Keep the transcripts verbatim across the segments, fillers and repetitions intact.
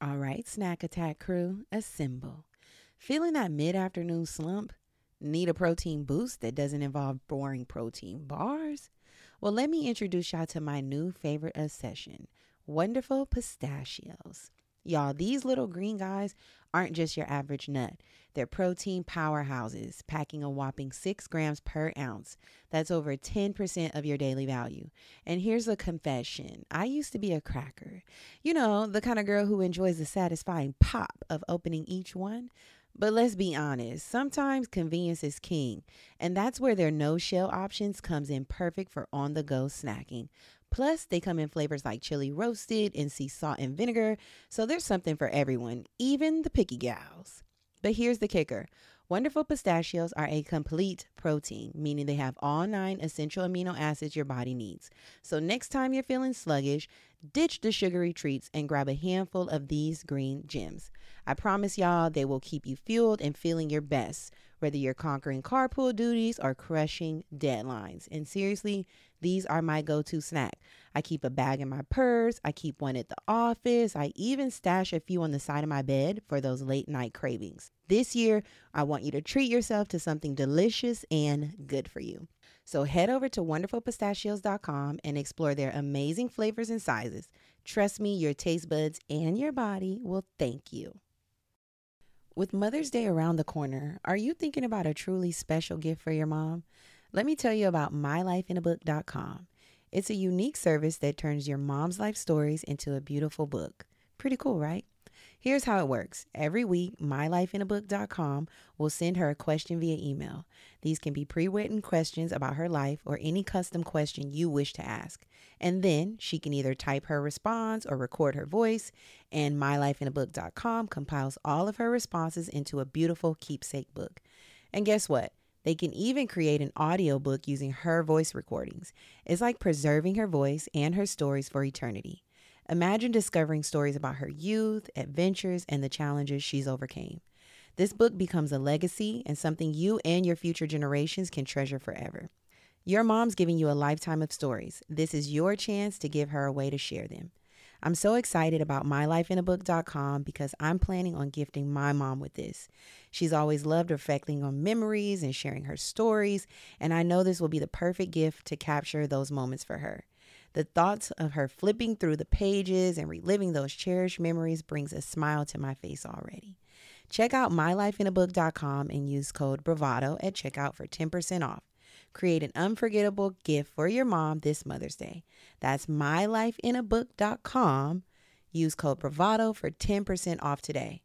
All right, Snack Attack crew, assemble. Feeling that mid-afternoon slump? Need a protein boost that doesn't involve boring protein bars? Well, let me introduce y'all to my new favorite obsession, Wonderful Pistachios. Y'all, these little green guys aren't just your average nut. They're protein powerhouses, packing a whopping six grams per ounce. That's over ten percent of your daily value. And here's a confession. I used to be a cracker. You know, the kind of girl who enjoys the satisfying pop of opening each one. But let's be honest, sometimes convenience is king. And that's where their no-shell options comes in perfect for on-the-go snacking. Plus, they come in flavors like chili roasted and sea salt and vinegar. So there's something for everyone, even the picky gals. But here's the kicker. Wonderful Pistachios are a complete protein, meaning they have all nine essential amino acids your body needs. So next time you're feeling sluggish, ditch the sugary treats and grab a handful of these green gems. I promise y'all they will keep you fueled and feeling your best, whether you're conquering carpool duties or crushing deadlines. And seriously, these are my go-to snack. I keep a bag in my purse. I keep one at the office. I even stash a few on the side of my bed for those late night cravings. This year, I want you to treat yourself to something delicious and good for you. So head over to wonderful pistachios dot com and explore their amazing flavors and sizes. Trust me, your taste buds and your body will thank you. With Mother's Day around the corner, are you thinking about a truly special gift for your mom? Let me tell you about my life in a book dot com. It's a unique service that turns your mom's life stories into a beautiful book. Pretty cool, right? Here's how it works. Every week, my life in a book dot com will send her a question via email. These can be pre-written questions about her life or any custom question you wish to ask. And then she can either type her response or record her voice, and my life in a book dot com compiles all of her responses into a beautiful keepsake book. And guess what? They can even create an audiobook using her voice recordings. It's like preserving her voice and her stories for eternity. Imagine discovering stories about her youth, adventures, and the challenges she's overcame. This book becomes a legacy and something you and your future generations can treasure forever. Your mom's giving you a lifetime of stories. This is your chance to give her a way to share them. I'm so excited about my life in a book dot com because I'm planning on gifting my mom with this. She's always loved reflecting on memories and sharing her stories, and I know this will be the perfect gift to capture those moments for her. The thoughts of her flipping through the pages and reliving those cherished memories brings a smile to my face already. Check out my life in a book dot com and use code BRAVADO at checkout for ten percent off. Create an unforgettable gift for your mom this Mother's Day. That's my life in a book dot com. Use code BRAVADO for ten percent off today.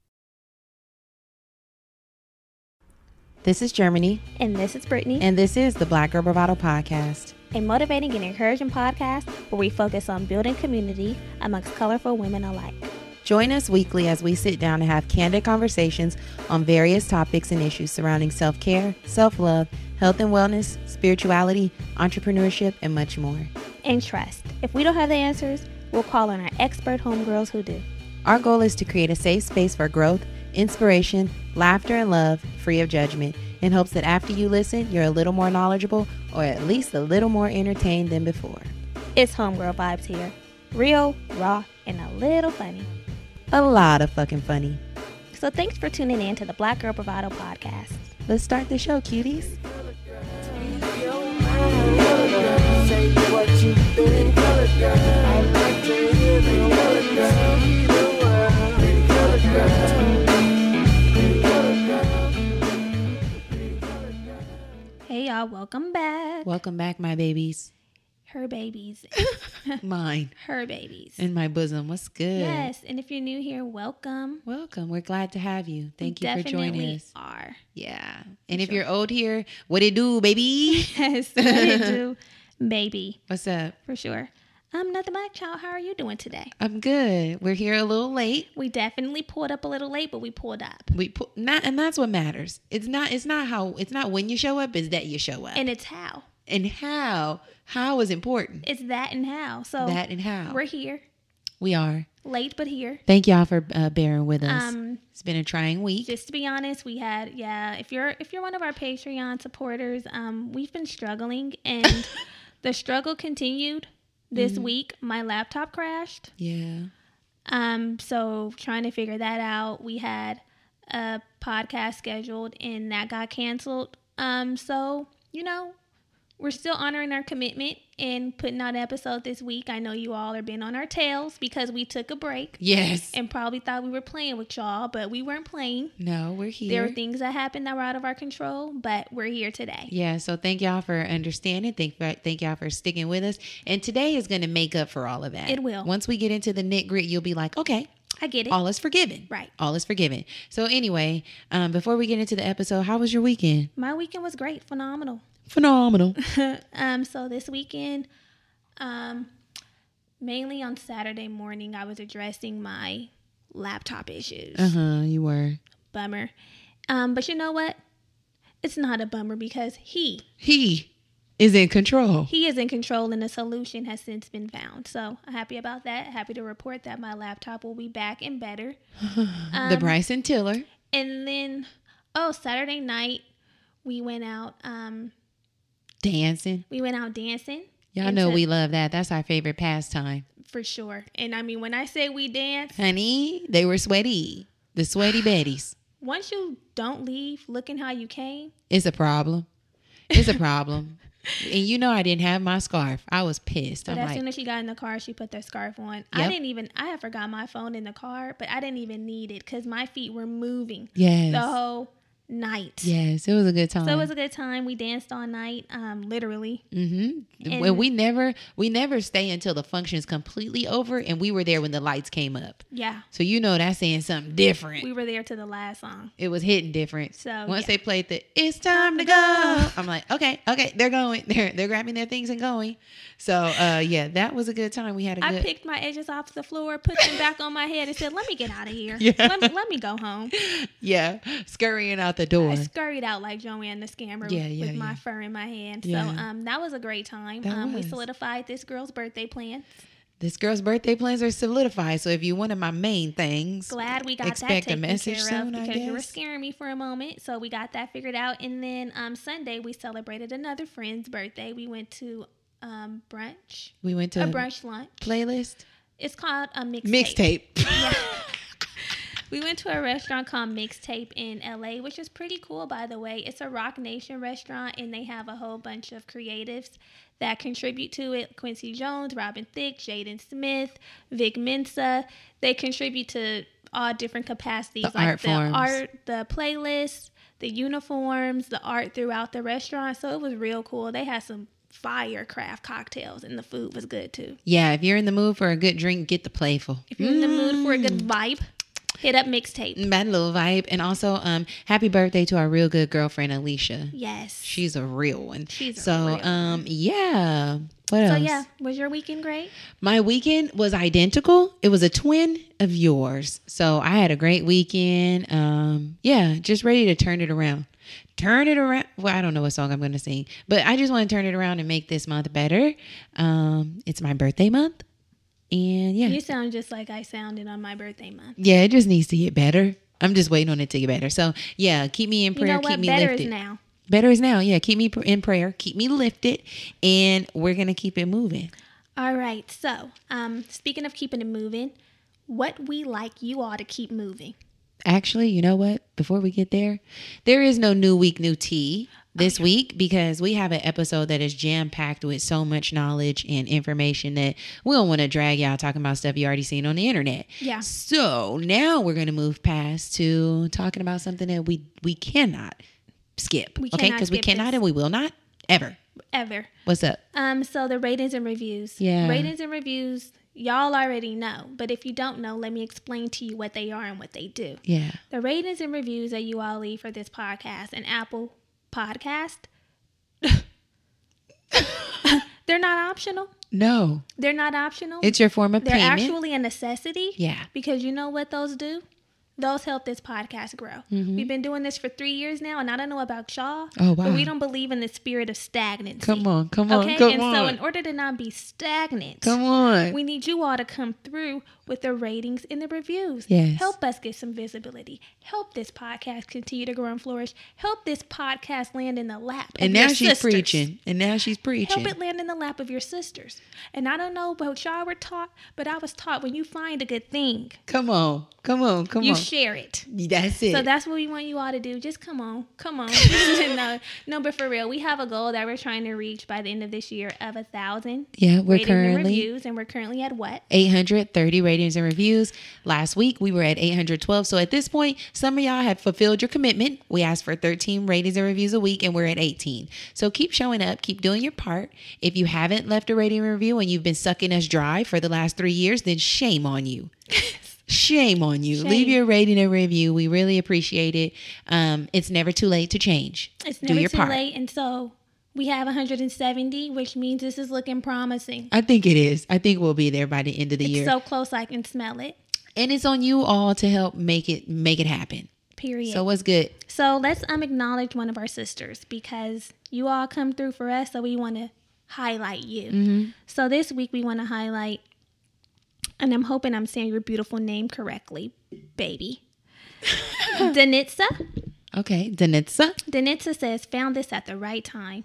This is Germany. And this is Brittany. And this is the Black Girl Bravado Podcast. A motivating and encouraging podcast where we focus on building community amongst colorful women alike. Join us weekly as we sit down and have candid conversations on various topics and issues surrounding self-care, self-love, health and wellness, spirituality, entrepreneurship, and much more. And trust, if we don't have the answers, we'll call on our expert homegirls who do. Our goal is to create a safe space for growth, inspiration, laughter, and love, free of judgment, in hopes that after you listen, you're a little more knowledgeable or at least a little more entertained than before. It's homegirl vibes here. Real, raw, and a little funny. A lot of fucking funny. So thanks for tuning in to the Black Girl Bravado Podcast. Let's start the show, cuties. Hey y'all, welcome back. Welcome back, my babies. Her babies. Mine. Her babies. In my bosom. What's good? Yes, and if you're new here, welcome. Welcome. We're glad to have you. Thank we you for joining us. Are. Yeah. And for if sure. You're old here, what it do, baby? Yes, what it do, baby. What's up? For sure. Um, nothing much, child. How are you doing today? I'm good. We're here a little late. We definitely pulled up a little late, but we pulled up. We pull, not, and that's what matters. It's not. It's not how. It's not when you show up. It's that you show up. And it's how. And how. How is important. It's that and how. So that and how. We're here. We are late, but here. Thank y'all for uh, bearing with us. Um, it's been a trying week. Just to be honest, we had yeah. If you're if you're one of our Patreon supporters, um, we've been struggling, and the struggle continued. This mm-hmm. week, my laptop crashed. Yeah. Um, so trying to figure that out. We had a podcast scheduled and that got canceled. Um, so, you know, we're still honoring our commitment and putting out an episode this week. I know you all are been on our tails because we took a break. Yes. And probably thought we were playing with y'all, but we weren't playing. No, we're here. There were things that happened that were out of our control, but we're here today. Yeah, so thank y'all for understanding. Thank, thank y'all for sticking with us. And today is going to make up for all of that. It will. Once we get into the nit grit, you'll be like, okay. I get it. All is forgiven. Right. All is forgiven. So anyway, um, before we get into the episode, how was your weekend? My weekend was great. Phenomenal. Phenomenal. um, so this weekend, um, mainly on Saturday morning, I was addressing my laptop issues. Uh-huh, you were. Bummer. Um, but you know what? It's not a bummer because he... He is in control. He is in control and a solution has since been found. So I'm happy about that. Happy to report that my laptop will be back and better. um, the Bryson Tiller. And then, oh, Saturday night, we went out... Um, Dancing. We went out dancing. Y'all know we love that. That's our favorite pastime. For sure. And I mean, when I say we dance. Honey, they were sweaty. The sweaty Bettys. Once you don't leave looking how you came. It's a problem. It's a problem. And you know I didn't have my scarf. I was pissed. But I'm as like, soon as she got in the car, she put that scarf on. Yep. I didn't even, I had forgot my phone in the car, but I didn't even need it because my feet were moving. Yes. The whole night. Yes, it was a good time. So it was a good time. We danced all night, um, literally. Mm-hmm. And well, we never we never stay until the function is completely over, and we were there when the lights came up. Yeah. So you know that's saying something different. We were there to the last song. It was hitting different. So once yeah. they played the "It's time to go," I'm like, okay, okay, they're going. They're they're grabbing their things and going. So uh, yeah, that was a good time. We had a I good. picked my edges off the floor, put them back on my head, and said, "Let me get out of here. Yeah. Let me let me go home." Yeah, scurrying out the door. I scurried out like Joanne the Scammer Yeah, yeah, with my yeah. fur in my hand. Yeah. So um, that was a great time. That Um, we was. solidified this girl's birthday plans. This girl's birthday plans are solidified. So if you wanted my main things, Glad we got expect that a taken message care soon, of I because you were guess. scaring me for a moment. So we got that figured out. And then um, Sunday we celebrated another friend's birthday. We went to um, brunch, we went to a brunch lunch. playlist It's called a mixtape. mixtape. Yeah. We went to a restaurant called Mixtape in L A, which is pretty cool, by the way. It's a Rock Nation restaurant, and they have a whole bunch of creatives that contribute to it. Quincy Jones, Robin Thicke, Jaden Smith, Vic Mensa. They contribute to all different capacities, The like art the forms. art, the playlists, the uniforms, the art throughout the restaurant. So it was real cool. They had some fire craft cocktails, and the food was good too. Yeah, if you're in the mood for a good drink, get the Playful. If you're in the mood for a good vibe, hit up Mixtape. That little vibe. And also, um, happy birthday to our real good girlfriend, Alicia. Yes. She's a real one. She's a so, real um, yeah. What So else? yeah, was your weekend great? My weekend was identical. It was a twin of yours. So I had a great weekend. Um, yeah, just ready to turn it around. Turn it around. Well, I don't know what song I'm going to sing, but I just want to turn it around and make this month better. Um, it's my birthday month. And yeah. You sound just like I sounded on my birthday month. Yeah, it just needs to get better. I'm just waiting on it to get better. So yeah, keep me in You prayer. know what? Keep me Better lifted. is now. Better is now. Yeah, keep me pr- in prayer. Keep me lifted, and we're gonna keep it moving. All right. So, um, speaking of keeping it moving, what we like you all to keep moving. Actually, you know what? Before we get there, there is no new week, new tea this Okay. week because we have an episode that is jam packed with so much knowledge and information that we don't want to drag y'all talking about stuff you already seen on the internet. Yeah. So now we're gonna move past to talking about something that we we cannot skip. We okay, cannot because we skip cannot this. and we will not ever. Ever. What's up? Um, so the ratings and reviews. Yeah. Ratings and reviews, y'all already know. But if you don't know, let me explain to you what they are and what they do. Yeah. The ratings and reviews that you all leave for this podcast and Apple Podcast, they're not optional. No, They're not optional. it's your form of They're payment. actually a necessity. Yeah. Because you know what those do? Those help this podcast grow. Mhm. We've been doing this for three years now, and I don't know about y'all, Oh, but wow. we don't believe in the spirit of stagnancy. Come on, come on, Okay, come and on. so in order to not be stagnant, Come on. we need you all to come through with the ratings and the reviews. Yes. Help us get some visibility. Help this podcast continue to grow and flourish. Help this podcast land in the lap of And your now she's sisters. preaching. And now she's preaching. Help it land in the lap of your sisters. And I don't know about y'all were taught, but I was taught when you find a good thing, Come on. Come on. Come you on. share it. That's it. So that's what we want you all to do. Just come on. Come on. no, no, but for real, we have a goal that we're trying to reach by the end of this year of a thousand yeah, we're ratings and currently reviews, and we're currently at what? eight hundred thirty ratings and reviews. Last week we were at eight hundred twelve. So at this point, some of y'all have fulfilled your commitment. We asked for thirteen ratings and reviews a week, and we're at eighteen. So keep showing up, keep doing your part. If you haven't left a rating and review and you've been sucking us dry for the last three years, then shame on you. Shame on you. Shame. Leave your rating and review. We really appreciate it. Um, it's never too late to change. It's Do never your too part. late, and so we have one hundred seventy, which means this is looking promising. I think it is. I think we'll be there by the end of the It's year. so close I can smell it. And it's on you all to help make it make it happen. Period. So what's good? So let's um acknowledge one of our sisters because you all come through for us, so we want to highlight you. Mm-hmm. So this week we want to highlight, and I'm hoping I'm saying your beautiful name correctly, baby. Danitza. Okay, Danitza. Danitza says, found this at the right time.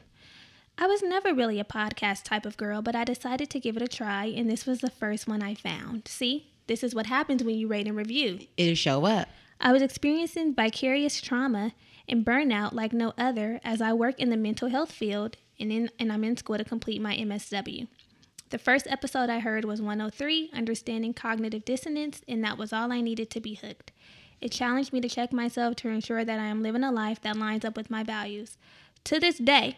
I was never really a podcast type of girl, but I decided to give it a try, and this was the first one I found. See, this is what happens when you rate and review. It'll show up. I was experiencing vicarious trauma and burnout like no other as I work in the mental health field and, in, and I'm in school to complete my M S W. The first episode I heard was one oh three, Understanding Cognitive Dissonance, and that was all I needed to be hooked. It challenged me to check myself to ensure that I am living a life that lines up with my values. To this day,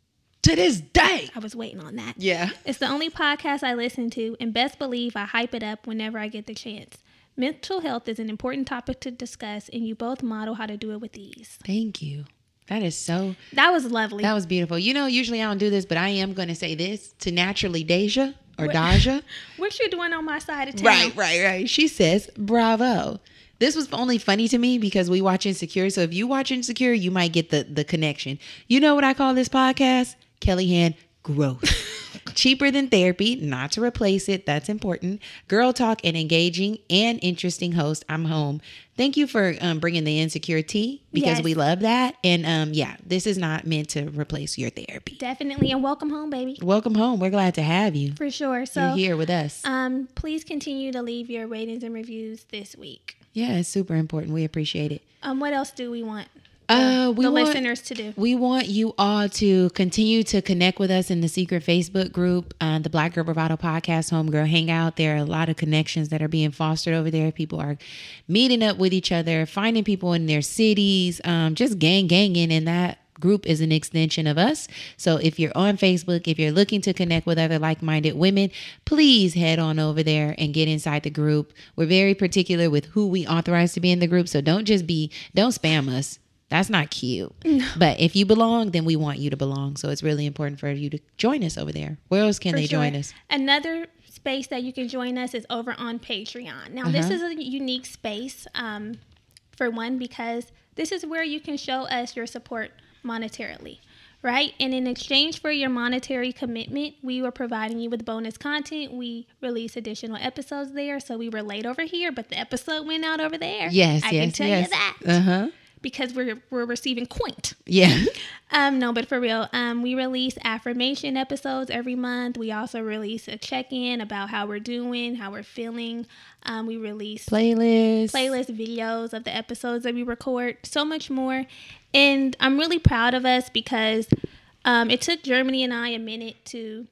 To this day. I was waiting on that. Yeah. It's the only podcast I listen to, and best believe I hype it up whenever I get the chance. Mental health is an important topic to discuss, and you both model how to do it with ease. Thank you. That is so. That was lovely. That was beautiful. You know, usually I don't do this, but I am going to say this to Naturally Deja or What- Daja. What you doing on my side of town? Right, right, right. She says, bravo. This was only funny to me because we watch Insecure. So if you watch Insecure, you might get the, the connection. You know what I call this podcast? Kellyanne Growth. Cheaper than therapy, not to replace it. That's important. Girl talk and engaging and interesting host. I'm home. Thank you for um, bringing the Insecure tea because Yes. we love that. And um, yeah, this is not meant to replace your therapy. Definitely, and welcome home, baby. Welcome home. We're glad to have you. For sure. So, You're here with us. um, please continue to leave your ratings and reviews this week. Yeah, it's super important. We appreciate it. Um, what else do we want Uh, we the want, listeners to do? We want you all to continue to connect with us in the secret Facebook group, uh, the Black Girl Bravado Podcast Homegirl Hangout. There are a lot of connections that are being fostered over there. People are meeting up with each other, finding people in their cities, um, just gang ganging, and that group is an extension of us. So if you're on Facebook, if you're looking to connect with other like-minded women, please head on over there and get inside the group. We're very particular with who we authorize to be in the group. So don't just be, don't spam us. That's not cute. No. But if you belong, then we want you to belong. So it's really important for you to join us over there. Where else can For they sure. join us? Another space that you can join us is over on Patreon. Now, Uh-huh. this is a unique space, um, for one, because this is where you can show us your support monetarily, right? And in exchange for your monetary commitment, we were providing you with bonus content. We release additional episodes there. So we were late over here, but the episode went out over there. Yes, I yes, can tell yes. you that. Uh-huh. Because we're we're receiving coin. Yeah. Um, no, but for real, um, we release affirmation episodes every month. We also release a check-in about how we're doing, how we're feeling. Um, we release Playlist. playlist videos of the episodes that we record, so much more. And I'm really proud of us because um, it took Germany and I a minute to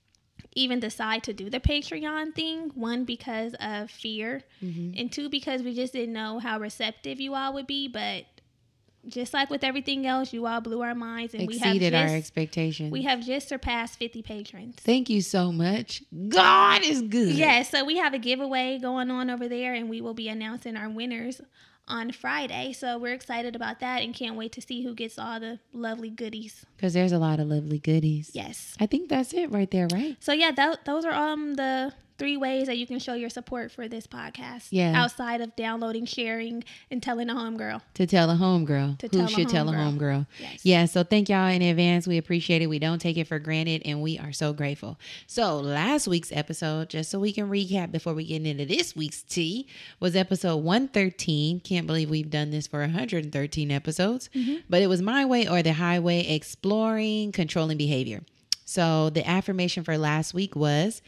even decide to do the Patreon thing. One, because of fear, Mm-hmm. and two, because we just didn't know how receptive you all would be. But just like with everything else, you all blew our minds, and Exceeded we have just, our expectations. we have just surpassed fifty patrons. Thank you so much. God is good. Yeah, so we have a giveaway going on over there, and we will be announcing our winners on Friday. So we're excited about that and can't wait to see who gets all the lovely goodies. Because there's a lot of lovely goodies. Yes. I think that's it right there, right? So yeah, that, those are um the three ways that you can show your support for this podcast. Yeah. Outside of downloading, sharing, and telling a homegirl. To tell a homegirl. To Who tell a should tell a homegirl. homegirl. Yes. Yeah, so thank y'all in advance. We appreciate it. We don't take it for granted, and we are so grateful. So last week's episode, just so we can recap before we get into this week's tea, was episode one thirteen. Can't believe we've done this for one hundred thirteen episodes. Mm-hmm. But it was My Way or the Highway, exploring controlling behavior. So the affirmation for last week was,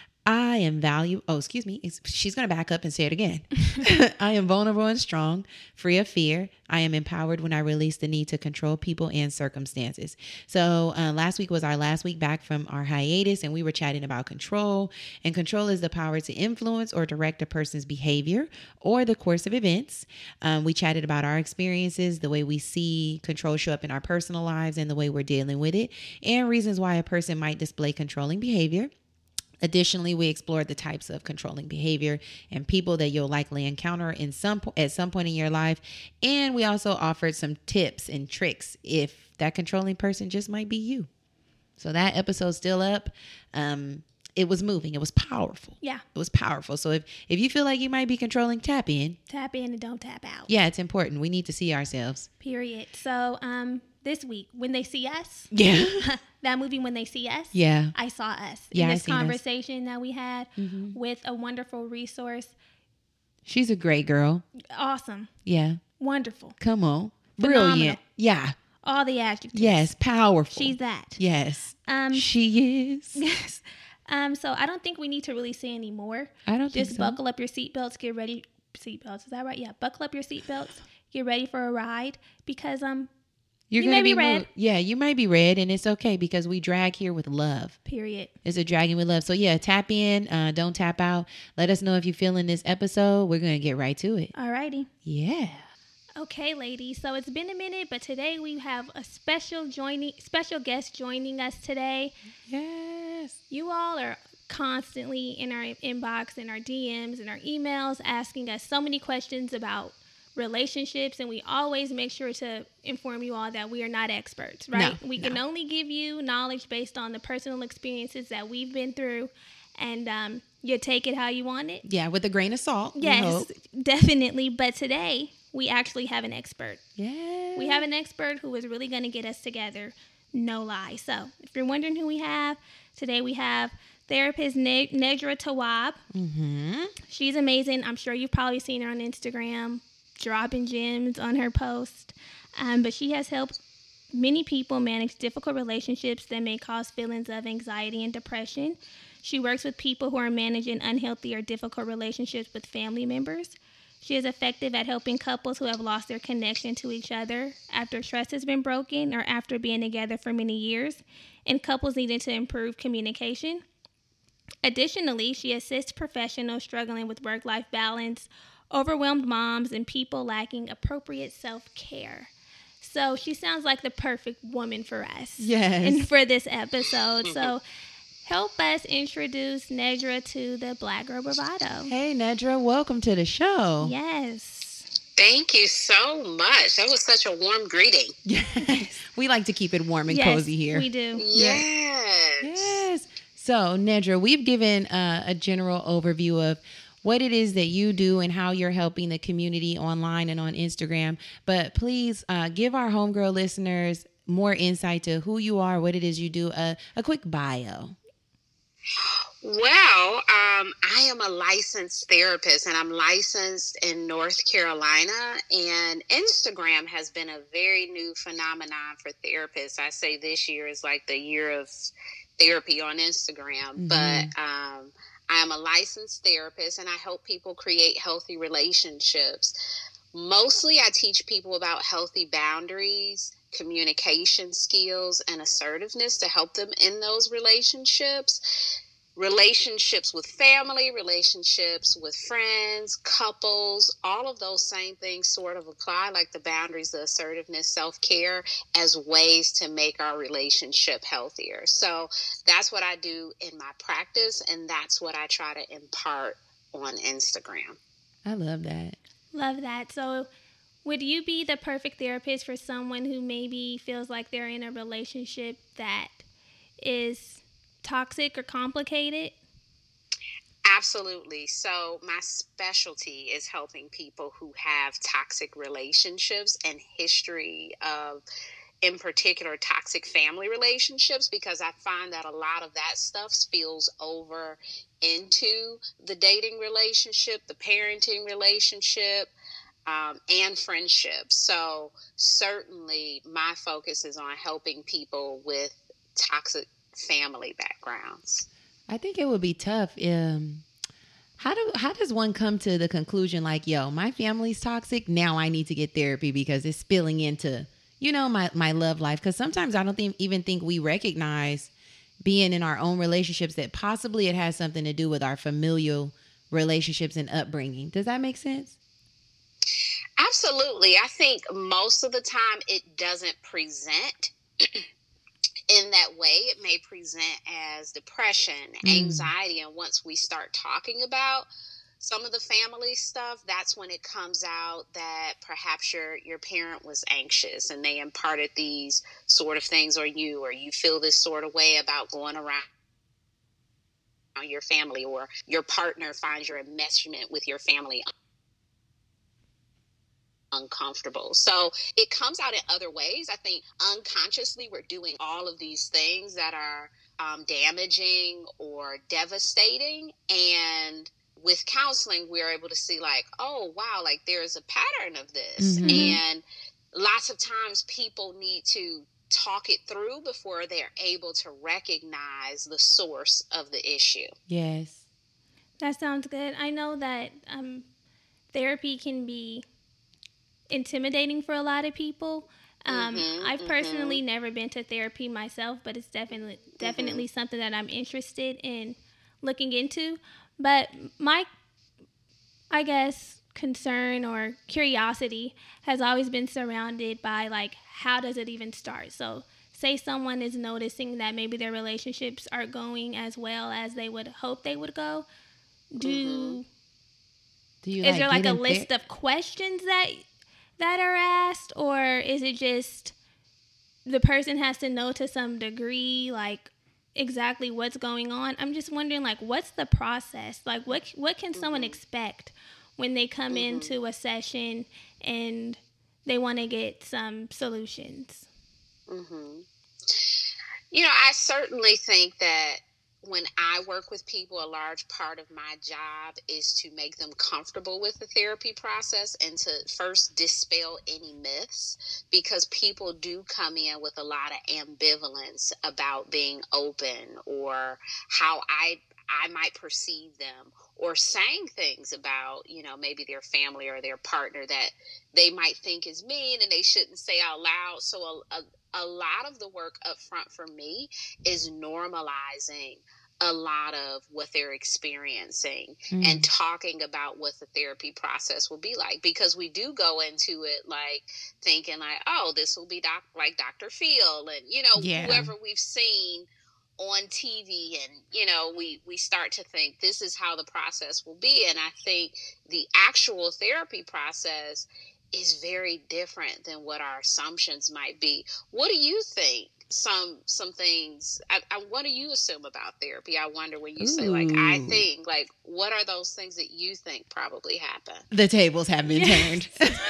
I am valuable. Oh, excuse me. It's, she's going to back up and say it again. I am vulnerable and strong, free of fear. I am empowered when I release the need to control people and circumstances. So uh, last week was our last week back from our hiatus, and we were chatting about control. And control is the power to influence or direct a person's behavior or the course of events. Um, we chatted about our experiences, the way we see control show up in our personal lives and the way we're dealing with it, and reasons why a person might display controlling behavior. Additionally, we explored the types of controlling behavior and people that you'll likely encounter in some po- at some point in your life. And we also offered some tips and tricks if that controlling person just might be you. So that episode's still up. Um, it was moving. It was powerful. Yeah. It was powerful. So if, if you feel like you might be controlling, tap in. Tap in and don't tap out. Yeah, it's important. We need to see ourselves. Period. So um, this week, When They See Us. Yeah. That movie, When They See Us. Yeah. I saw us. Yeah, in I this seen us. conversation that we had Mm-hmm. with a wonderful resource. She's a great girl. Awesome. Yeah. Wonderful. Come on. Phenomenal. Brilliant. Yeah. All the adjectives. Yes. Powerful. She's that. Yes. Um, she is. Yes. Um, so I don't think we need to really say any more. I don't think Just so. buckle up your seatbelts, get ready. Seatbelts, is that right? Yeah, buckle up your seatbelts, get ready for a ride because um, You're you gonna may be moved. red. Yeah, you might be red, and it's okay because we drag here with love. Period. It's a dragging with love. So yeah, tap in. Uh, don't tap out. Let us know if you're feeling this episode. We're gonna get right to it. Alrighty. Yeah. Okay, ladies. So it's been a minute, but today we have a special joining, special guest joining us today. Yes. You all are constantly in our inbox, in our D Ms, in our emails, asking us so many questions about relationships, and we always make sure to inform you all that we are not experts, right? No, we can no. only give you knowledge based on the personal experiences that we've been through, and um, you take it how you want it. Yeah, with a grain of salt. we Yes, hope. definitely. But today we actually have an expert. Yeah. We have an expert who is really going to get us together. No lie. So if you're wondering who we have, today we have therapist ne- Nedra Tawwab. Mm-hmm. She's amazing. I'm sure you've probably seen her on Instagram, dropping gems on her post. Um, but she has helped many people manage difficult relationships that may cause feelings of anxiety and depression. She works with people who are managing unhealthy or difficult relationships with family members. She is effective at helping couples who have lost their connection to each other after trust has been broken or after being together for many years, and couples needing to improve communication. Additionally, she assists professionals struggling with work-life balance, overwhelmed moms, and people lacking appropriate self-care. So she sounds like the perfect woman for us. Yes. And for this episode. So help us introduce Nedra to the Black Girl Bravado. Hey, Nedra, welcome to the show. Yes. Thank you so much. That was such a warm greeting. Yes. We like to keep it warm and Yes, cozy here. we do. Yes. Yes. So, Nedra, we've given uh, a general overview of what it is that you do and how you're helping the community online and on Instagram. But please uh, give our homegirl listeners more insight to who you are, what it is you do, a, a quick bio. Well, um, I am a licensed therapist, and I'm licensed in North Carolina, and Instagram has been a very new phenomenon for therapists. I say this year is like the year of therapy on Instagram, Mm-hmm. but um, I'm a licensed therapist, and I help people create healthy relationships. Mostly I teach people about healthy boundaries, communication skills, and assertiveness to help them in those relationships. Relationships with family, relationships with friends, couples, all of those same things sort of apply, like the boundaries, the assertiveness, self-care, as ways to make our relationship healthier. So that's what I do in my practice, and that's what I try to impart on Instagram. I love that. Love that. So would you be the perfect therapist for someone who maybe feels like they're in a relationship that is toxic or complicated? Absolutely. So my specialty is helping people who have toxic relationships and history of, in particular, toxic family relationships, because I find that a lot of that stuff spills over into the dating relationship, the parenting relationship, um, and friendships. So certainly my focus is on helping people with toxic family backgrounds. I think it would be tough. Um, how do how does one come to the conclusion like, yo, my family's toxic, now I need to get therapy because it's spilling into, you know, my, my love life? Because sometimes I don't think, even think we recognize being in our own relationships that possibly it has something to do with our familial relationships and upbringing. Does that make sense? Absolutely. I think most of the time it doesn't present in that way. It may present as depression, anxiety. Mm. And once we start talking about some of the family stuff, that's when it comes out that perhaps your your parent was anxious and they imparted these sort of things on you, or you feel this sort of way about going around your family, or your partner finds your enmeshment with your family uncomfortable. So it comes out in other ways. I think unconsciously we're doing all of these things that are um, damaging or devastating. And with counseling, we're able to see like, oh, wow, like there's a pattern of this. Mm-hmm. And lots of times people need to talk it through before they're able to recognize the source of the issue. Yes. That sounds good. I know that um, therapy can be intimidating for a lot of people. Um, mm-hmm, I've personally mm-hmm. never been to therapy myself, but it's definitely definitely mm-hmm. something that I'm interested in looking into. But my, I guess, concern or curiosity has always been surrounded by like, how does it even start? So say someone is noticing that maybe their relationships are going as well as they would hope they would go. Do, mm-hmm. do you, is like, there like a list ther- of questions that that are asked, or is it just the person has to know to some degree like exactly what's going on? I'm just wondering, like, what's the process? Like, what what can mm-hmm. someone expect when they come mm-hmm. into a session and they want to get some solutions? Mm-hmm. You know, I certainly think that when I work with people, a large part of my job is to make them comfortable with the therapy process and to first dispel any myths, because people do come in with a lot of ambivalence about being open, or how I I might perceive them, or saying things about, you know, maybe their family or their partner that they might think is mean and they shouldn't say out loud. So a, a A lot of the work up front for me is normalizing a lot of what they're experiencing mm. and talking about what the therapy process will be like, because we do go into it like thinking like, oh, this will be doc- like Doctor Phil and, you know, yeah. whoever we've seen on T V, and, you know, we, we start to think this is how the process will be. And I think the actual therapy process is very different than what our assumptions might be. What do you think? Some some things, I, I, what do you assume about therapy? I wonder when you Ooh. say, like, I think, like, what are those things that you think probably happen? The tables have been turned.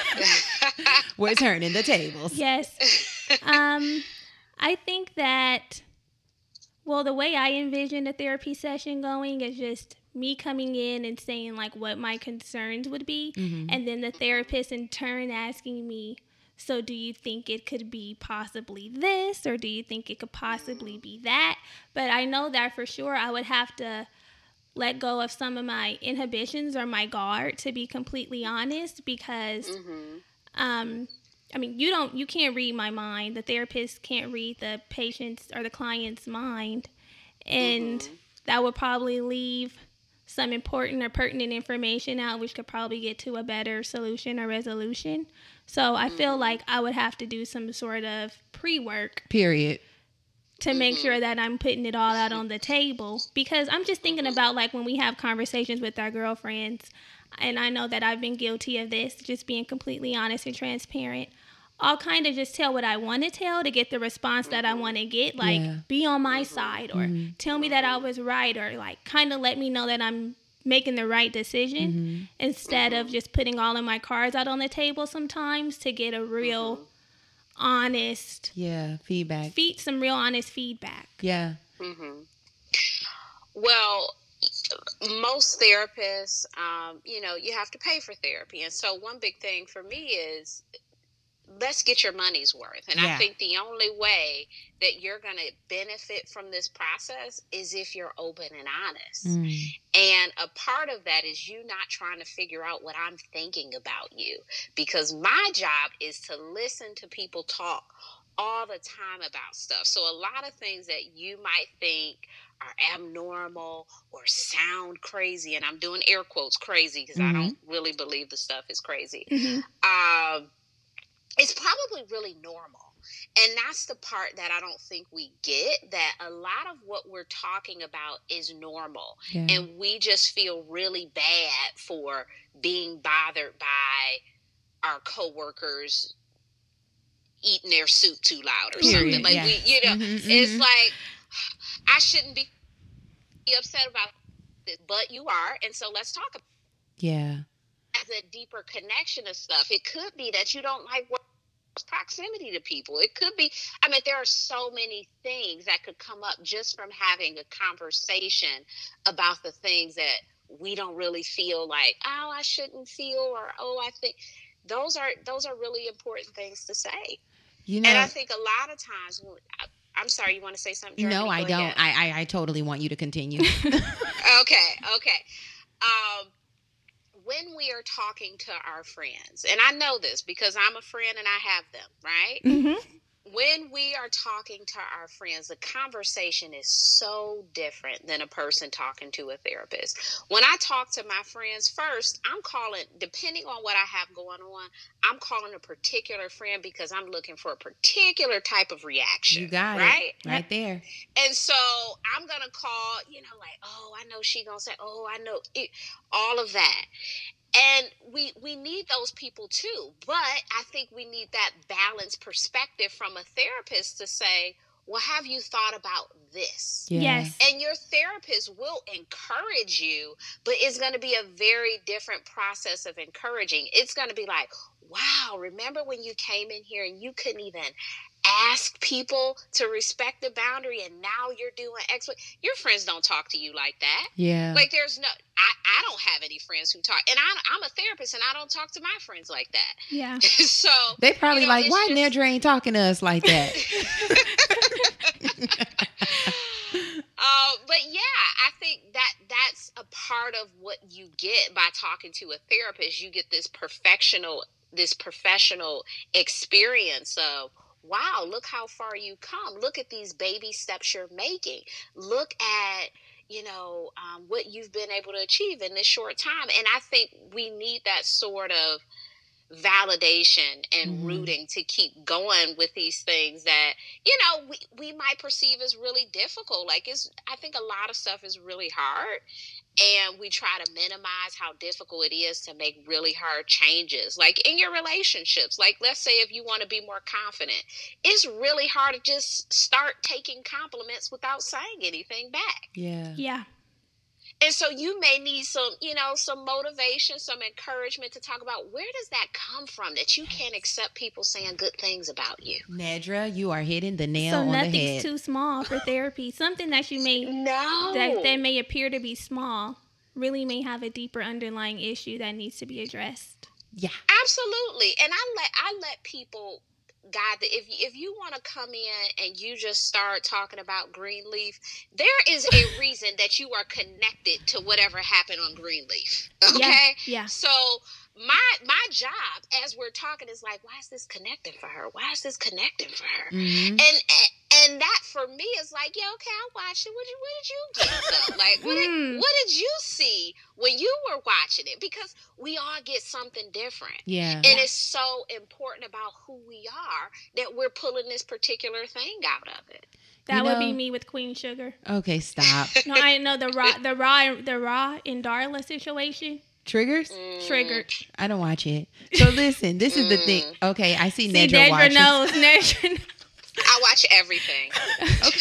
We're turning the tables. Yes. Um, I think that, well, the way I envision a therapy session going is just me coming in and saying like what my concerns would be, mm-hmm. and then the therapist in turn asking me, so do you think it could be possibly this, or do you think it could possibly be that? But I know that for sure I would have to let go of some of my inhibitions or my guard, to be completely honest, because mm-hmm. um I mean, you don't you can't read my mind. The therapist can't read the patient's or the client's mind, and mm-hmm. that would probably leave some important or pertinent information out, which could probably get to a better solution or resolution. So I mm-hmm. feel like I would have to do some sort of pre-work. Period. To mm-hmm. make sure that I'm putting it all out on the table. Because I'm just thinking about like when we have conversations with our girlfriends, and I know that I've been guilty of this, just being completely honest and transparent. I'll kind of just tell what I want to tell to get the response that I want to get, like, yeah. be on my side, or mm-hmm. tell me that I was right, or like kind of let me know that I'm making the right decision Mm-hmm. instead Mm-hmm. of just putting all of my cards out on the table sometimes to get a real Mm-hmm. honest Yeah, feedback. feed some real honest feedback. Yeah. Mm-hmm. Well, most therapists, um, you know, you have to pay for therapy. And so one big thing for me is let's get your money's worth. And Yeah. I think the only way that you're going to benefit from this process is if you're open and honest. Mm. And a part of that is you not trying to figure out what I'm thinking about you, because my job is to listen to people talk all the time about stuff. So a lot of things that you might think are abnormal or sound crazy, and I'm doing air quotes crazy because Mhm. I don't really believe the stuff is crazy. Mm-hmm. Um, it's probably really normal. And that's the part that I don't think we get, that a lot of what we're talking about is normal. Yeah. And we just feel really bad for being bothered by our coworkers eating their soup too loud or Period, something. Like, yeah. we, you know, Mhm, it's mhm. like, I shouldn't be upset about this, but you are. And so let's talk about Yeah. as a deeper connection of stuff. It could be that you don't like what proximity to people. It could be, I mean, there are so many things that could come up just from having a conversation about the things that we don't really feel like, oh, I shouldn't feel, or oh, I think those are those are really important things to say. You know. And I think a lot of times, I, I'm sorry, you want to say something, Germany? No, I Go don't. ahead. I, I I totally want you to continue. Okay, okay. Um, when we are talking to our friends, and I know this because I'm a friend and I have them, right? Mm-hmm. When we are talking to our friends, the conversation is so different than a person talking to a therapist. When I talk to my friends first, I'm calling, depending on what I have going on, I'm calling a particular friend because I'm looking for a particular type of reaction. You got right? it. Right there. And so I'm going to call, you know, like, oh, I know she going to say, oh, I know it, all of that. And we we need those people too. But I think we need that balanced perspective from a therapist to say, well, have you thought about this? Yeah. Yes. And your therapist will encourage you, but it's going to be a very different process of encouraging. It's going to be like, wow, remember when you came in here and you couldn't even ask people to respect the boundary, and now you're doing X. Your friends don't talk to you like that. Yeah. Like, there's no, I, I don't have any friends who talk, and I, I'm a therapist and I don't talk to my friends like that. Yeah. So They probably you know, like, it's why just- Nedra ain't talking to us like that? Uh, but yeah, I think that that's a part of what you get by talking to a therapist. You get this professional, this professional experience of, wow, look how far you come. Look at these baby steps you're making. Look at, you know, um, what you've been able to achieve in this short time. And I think we need that sort of validation and Mhm. rooting to keep going with these things that, you know, we, we might perceive as really difficult. Like, it's, I think a lot of stuff is really hard, and we try to minimize how difficult it is to make really hard changes. Like in your relationships, like let's say if you want to be more confident, it's really hard to just start taking compliments without saying anything back. Yeah. Yeah. And so you may need some, you know, some motivation, some encouragement to talk about, where does that come from that you can't accept people saying good things about you? Nedra, you are hitting the nail So on the nothing's head. too small for therapy. Something that you may No. that, that may appear to be small really may have a deeper underlying issue that needs to be addressed. Yeah. Absolutely. And I let I let people guide the, if if you want to come in and you just start talking about Greenleaf, there is a reason that you are connected to whatever happened on Greenleaf. Okay? Yeah. Yeah. So my my job as we're talking is like, why is this connecting for her? Why is this connecting for her? Mhm. And and that for me is like, yeah, okay, I watched it. What did you, what did you get though? Like, what did, Mm. what did you see when you were watching it? Because we all get something different. Yeah. And it's so important about who we are that we're pulling this particular thing out of it. That You would be know- me with Queen Sugar. Okay, stop. No, I know the raw, the raw, the raw and Darla situation. Triggers? Mm. Triggered. I don't watch it. So listen, this is the thing. Okay, I see See, Nedra Nedra watches. knows. Nedra knows. I watch everything. Okay.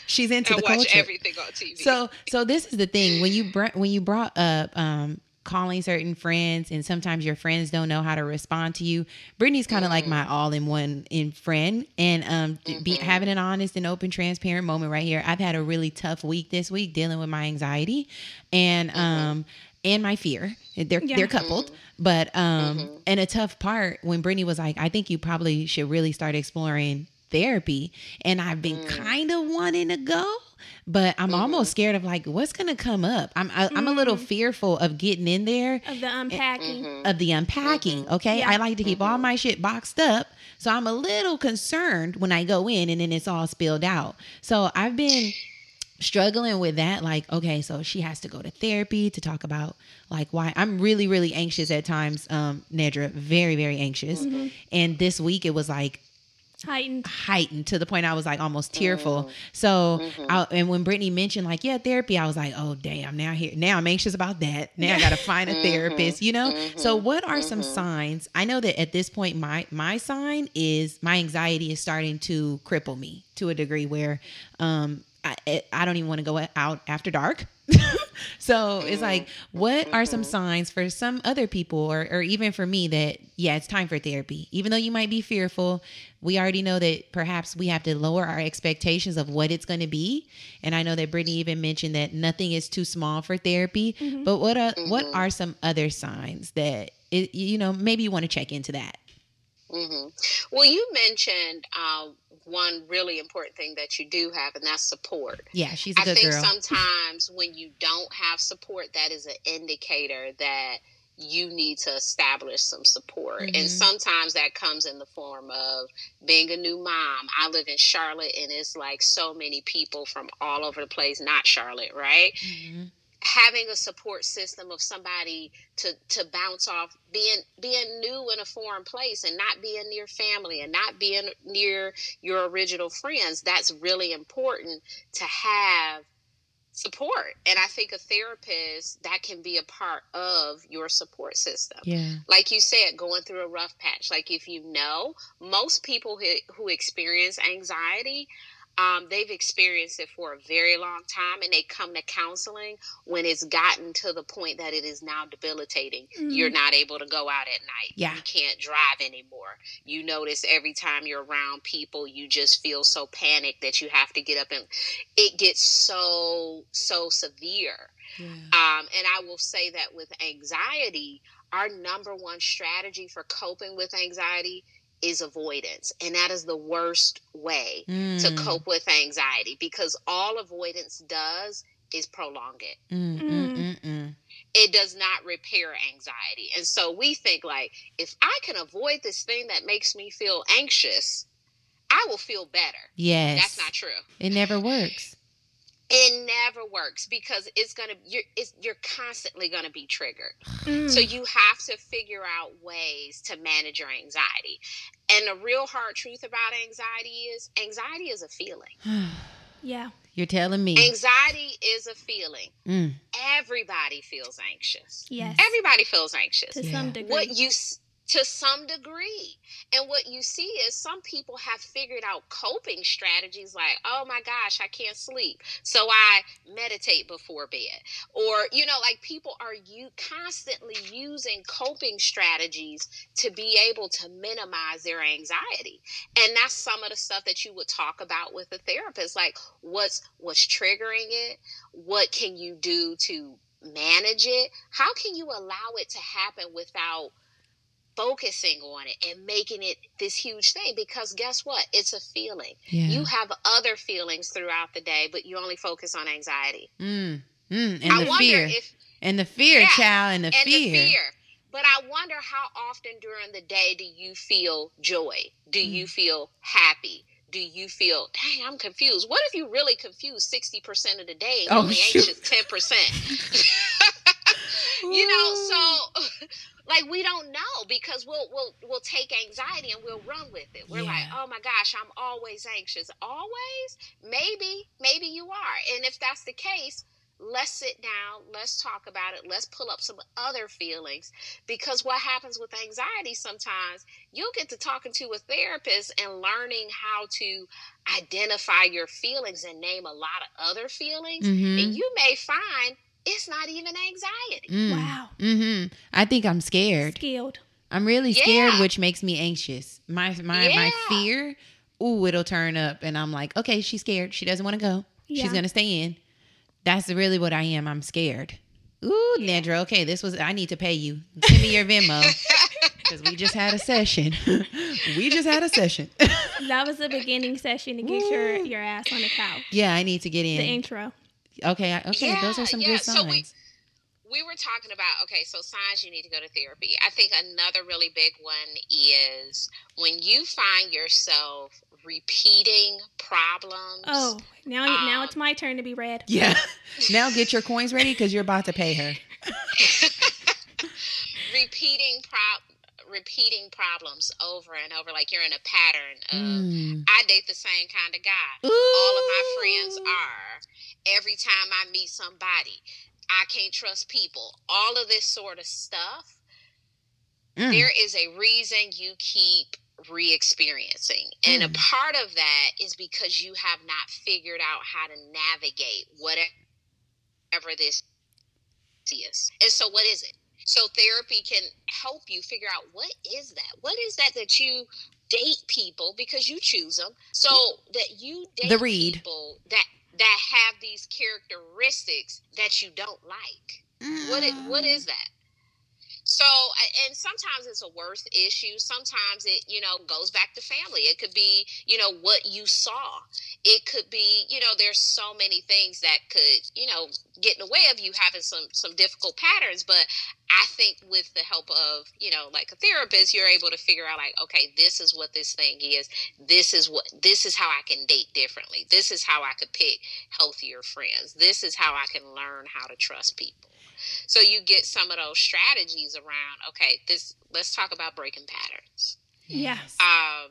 She's into I the watch culture. everything on T V. So, so this is the thing when you br- when you brought up um, calling certain friends, and sometimes your friends don't know how to respond to you. Brittany's kind of mm-hmm. like my all-in-one in friend, and um, mm-hmm. be, having an honest and open, transparent moment right here. I've had a really tough week this week dealing with my anxiety, and mm-hmm. um, and my fear. They're yeah. they're coupled, mm-hmm. but um, mm-hmm. and a tough part when Brittany was like, I think you probably should really start exploring therapy, and I've been mm. kind of wanting to go, but I'm mm-hmm. almost scared of like what's gonna come up. I'm I, mm-hmm. I'm a little fearful of getting in there of the unpacking mm-hmm. of the unpacking. Mm-hmm. Okay, yeah. I like to keep mm-hmm. all my shit boxed up, so I'm a little concerned when I go in and then it's all spilled out. So I've been struggling with that. Like, okay, so she has to go to therapy to talk about like why I'm really really anxious at times. Um, Nedra, very very anxious, mm-hmm. and this week it was like. heightened heightened to the point I was like almost tearful. Mm-hmm. So mm-hmm. I, and when Brittany mentioned like yeah therapy, I was like, oh damn, now here now I'm anxious about that. Now I gotta find a mm-hmm. therapist, you know. Mm-hmm. So what are mm-hmm. some signs? I know that at this point my my sign is my anxiety is starting to cripple me to a degree where um I, I don't even want to go out after dark. So it's like, what are some signs for some other people or, or even for me that, yeah, it's time for therapy, even though you might be fearful. We already know that perhaps we have to lower our expectations of what it's going to be. And I know that Brittany even mentioned that nothing is too small for therapy, mm-hmm. but what are, mm-hmm. what are some other signs that, it, you know, maybe you want to check into that? Mm-hmm. Well, you mentioned uh, one really important thing that you do have, and that's support. Yeah, she's a good girl. I think girl. sometimes when you don't have support, that is an indicator that you need to establish some support. Mm-hmm. And sometimes that comes in the form of being a new mom. I live in Charlotte, and it's like so many people from all over the place, not Charlotte, right? Mm-hmm. Having a support system of somebody to, to bounce off, being being new in a foreign place and not being near family and not being near your original friends, that's really important to have support. And I think a therapist, that can be a part of your support system. Yeah. Like you said, going through a rough patch. Like if you know, most people who, who experience anxiety, Um, they've experienced it for a very long time, and they come to counseling when it's gotten to the point that it is now debilitating. Mm-hmm. You're not able to go out at night. Yeah. You can't drive anymore. You notice every time you're around people, you just feel so panicked that you have to get up, and it gets so, so severe. Yeah. Um, and I will say that with anxiety, our number one strategy for coping with anxiety is avoidance. And that is the worst way mm. to cope with anxiety, because all avoidance does is prolong it. Mm, mm. Mm, mm, it does not repair anxiety. And so we think like, if I can avoid this thing that makes me feel anxious, I will feel better. Yes. That's not true. It never works. It never works, because it's gonna you're it's, you're constantly gonna be triggered. Mm. So you have to figure out ways to manage your anxiety. And the real hard truth about anxiety is anxiety is a feeling. Yeah, you're telling me. Anxiety is a feeling. Mm. Everybody feels anxious. Yes, everybody feels anxious to yeah. some degree. What you to some degree. And what you see is some people have figured out coping strategies like, oh my gosh, I can't sleep, so I meditate before bed. Or, you know, like people are you constantly using coping strategies to be able to minimize their anxiety. And that's some of the stuff that you would talk about with a therapist, like what's what's triggering it? What can you do to manage it? How can you allow it to happen without focusing on it and making it this huge thing? Because guess what? It's a feeling. Yeah. You have other feelings throughout the day, but you only focus on anxiety. Mm. Mm. And I the fear. If, and the fear, yeah, child, and the and fear. The fear. But I wonder how often during the day do you feel joy? Do mm. you feel happy? Do you feel, dang, I'm confused? What if you really confused sixty percent of the day and oh, only shoot. anxious ten percent? You know, so... Like, we don't know, because we'll we'll we'll take anxiety and we'll run with it. We're yeah. like, oh my gosh, I'm always anxious. Always? Maybe, maybe you are. And if that's the case, let's sit down, let's talk about it, let's pull up some other feelings. Because what happens with anxiety sometimes, you'll get to talking to a therapist and learning how to identify your feelings and name a lot of other feelings. Mm-hmm. And you may find it's not even anxiety. Mm. Wow. Mm-hmm. I think I'm scared. Skilled. I'm really scared, Yeah. which makes me anxious. My my my Yeah. fear, ooh, it'll turn up, and I'm like, okay, she's scared. She doesn't want to go. Yeah. She's gonna stay in. That's really what I am. I'm scared. Ooh, Nedra. Okay, this was. I need to pay you. Send me your Venmo because we just had a session. we just had a session. That was the beginning session to get your, Woo. your ass on the couch. Yeah, I need to get in. The intro. Okay, I- okay, Yeah, those are some yeah. good So signs. we- We were talking about, okay, so signs you need to go to therapy. I think another really big one is when you find yourself repeating problems. Oh, now Um, now it's my turn to be red. Yeah. Now get your coins ready because you're about to pay her. repeating pro- repeating problems over and over, like you're in a pattern of, Mm. I date the same kind of guy. Ooh. All of my friends are. Every time I meet somebody, I can't trust people. All of this sort of stuff. Mm. There is a reason you keep re-experiencing, and a Mm. part of that is because you have not figured out how to navigate whatever this is. And so what is it? So therapy can help you figure out, what is that? What is that that you date people because you choose them, so that you date The read. people that that have these characteristics that you don't like? What it, what is that? So, and sometimes it's a worth issue. Sometimes it, you know, goes back to family. It could be, you know, what you saw. It could be, you know, there's so many things that could, you know, get in the way of you having some, some difficult patterns. But I think with the help of, you know, like a therapist, you're able to figure out, like, okay, this is what this thing is. This is what, this is how I can date differently. This is how I could pick healthier friends. This is how I can learn how to trust people. So you get some of those strategies around, okay, this, let's talk about breaking patterns. Yes. Um,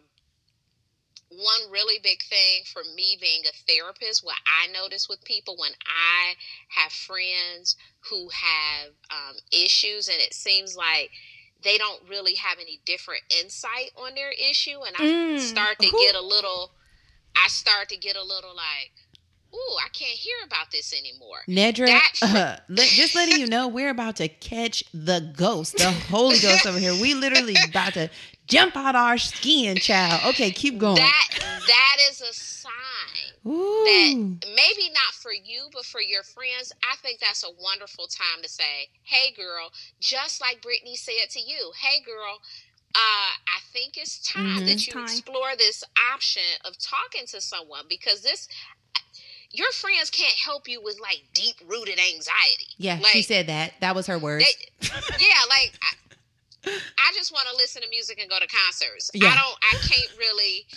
one really big thing for me being a therapist, what I notice with people when I have friends who have um, issues, and it seems like they don't really have any different insight on their issue, and I Mm. start to Who- get a little, I start to get a little like, ooh, I can't hear about this anymore. Nedra, That- uh, let, just letting you know, we're about to catch the ghost, the Holy Ghost over here. We literally about to jump out our skin, child. Okay, keep going. That that is a sign Ooh. that maybe not for you, but for your friends, I think that's a wonderful time to say, hey, girl, just like Brittany said to you, hey, girl, uh, I think it's time Mhm. that you Time. explore this option of talking to someone, because this, your friends can't help you with like deep rooted anxiety. Yeah, like, she said that. That was her words. They, yeah, like I, I just want to listen to music and go to concerts. Yeah. I don't. I can't really.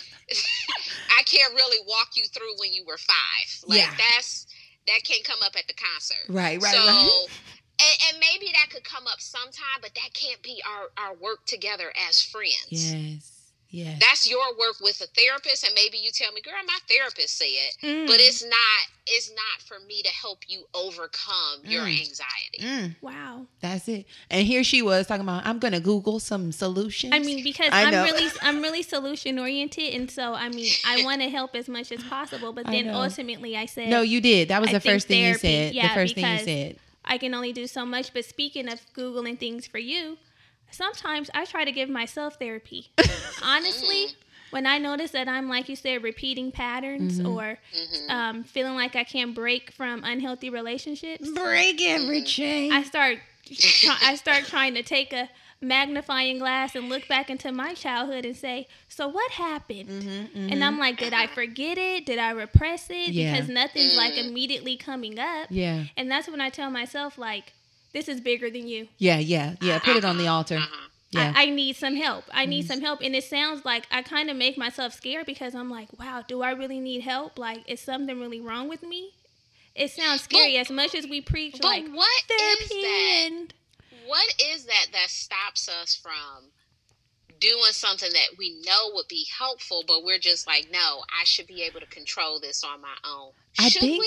I can't really walk you through when you were five. Like Yeah. that's that can't come up at the concert. Right, right, so, right. And, and maybe that could come up sometime, but that can't be our our work together as friends. Yes. Yes. That's your work with a therapist, and maybe you tell me, girl, my therapist said, Mm. but it's not. It's not for me to help you overcome your Mm. anxiety. Mm, Wow. that's it. And here she was talking about, I'm going to Google some solutions. I mean, because I I'm know. really, I'm really solution oriented, and so I mean, I want to help as much as possible. But I then know. ultimately, I said, No, you did. That was I the think first thing you therapy- said. yeah, the first thing you because- said. I can only do so much. But speaking of Googling things for you, sometimes I try to give myself therapy. Honestly, when I notice that I'm, like you said, repeating patterns Mhm. or Mhm. um, feeling like I can't break from unhealthy relationships, Break every chain. I start, try, I start trying to take a magnifying glass and look back into my childhood and say, so what happened? Mhm, And mhm. I'm like, did I forget it? Did I repress it? Yeah. Because nothing's like Mm. immediately coming up. Yeah. And that's when I tell myself, like, this is bigger than you. Yeah, yeah, yeah. Put it on the altar. Uh-huh. Yeah. I, I need some help. I need Mhm. some help. And it sounds like I kind of make myself scared because I'm like, wow, do I really need help? Like, is something really wrong with me? It sounds scary But- as much as we preach, But like, what is therapy that? and What is that that stops us from doing something that we know would be helpful, but we're just like, no, I should be able to control this on my own? I Should think we?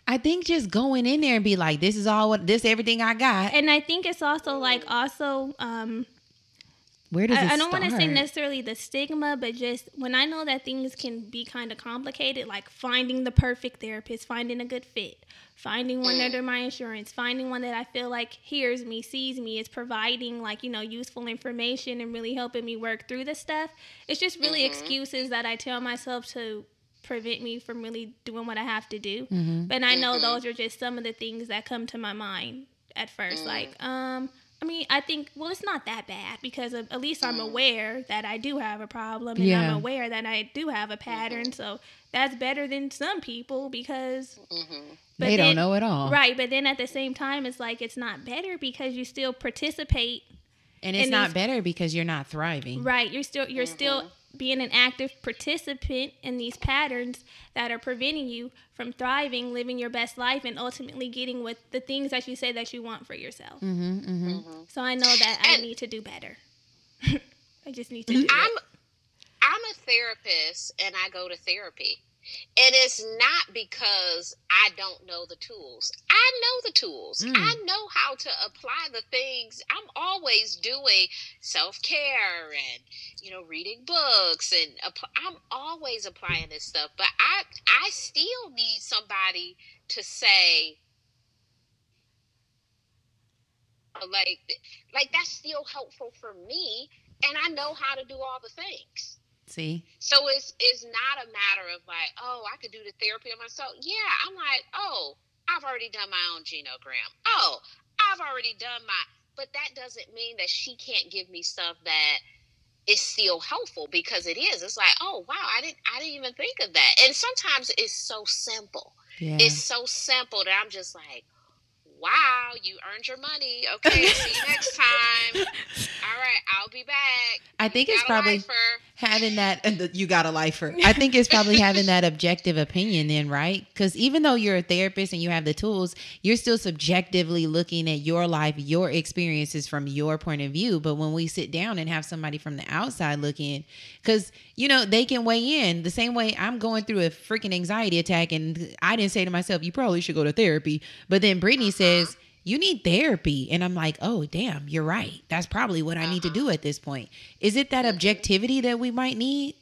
I think just going in there and be like, this is all what this everything I got. And I think it's also like also um Where does it I, I don't want to say start? necessarily the stigma, but just when I know that things can be kind of complicated, like finding the perfect therapist, finding a good fit, finding one under my insurance, finding one that I feel like hears me, sees me, is providing like, you know, useful information and really helping me work through the stuff. It's just really Mhm. excuses that I tell myself to prevent me from really doing what I have to do. Mhm. But I know Mhm. those are just some of the things that come to my mind at first. Mm. Like, um, I mean, I think, well, it's not that bad because of, at least I'm Mm. aware that I do have a problem and Yeah. I'm aware that I do have a pattern. So that's better than some people because Mhm. but They don't then- know at all. right. But then at the same time, it's like it's not better because you still participate. And it's And not these- better because you're not thriving. Right. You're still you're Mhm. still being an active participant in these patterns that are preventing you from thriving, living your best life, and ultimately getting with the things that you say that you want for yourself. Mm-hmm, mm-hmm. Mhm. So I know that I And- need to do better. I just need to do I'm it. I'm a therapist and I go to therapy. And it's not because I don't know the tools. I know the tools. Mm. I know how to apply the things. I'm always doing self-care and, you know, reading books and app- I'm always applying this stuff. But I I still need somebody to say, like like that's still helpful for me and I know how to do all the things. See? So it's it's not a matter of like, oh, I could do the therapy on myself. Yeah, I'm like, oh, I've already done my own genogram. Oh, I've already done my, but that doesn't mean that she can't give me stuff that is still helpful because it is. It's like, oh wow, I didn't I didn't even think of that. And sometimes it's so simple. Yeah. It's so simple that I'm just like, wow, you earned your money. Okay, see you next time. All right, I'll be back. I think You it's got a probably lifer. having that, and the, you got a lifer. I think it's probably having that objective opinion then, right? Because even though you're a therapist and you have the tools, you're still subjectively looking at your life, your experiences from your point of view. But when we sit down and have somebody from the outside look in, because, you know, they can weigh in the same way I'm going through a freaking anxiety attack. And I didn't say to myself, you probably should go to therapy. But then Brittany says, you need therapy. And I'm like, oh, damn, you're right. That's probably what I need to do at this point. Is it that objectivity that we might need?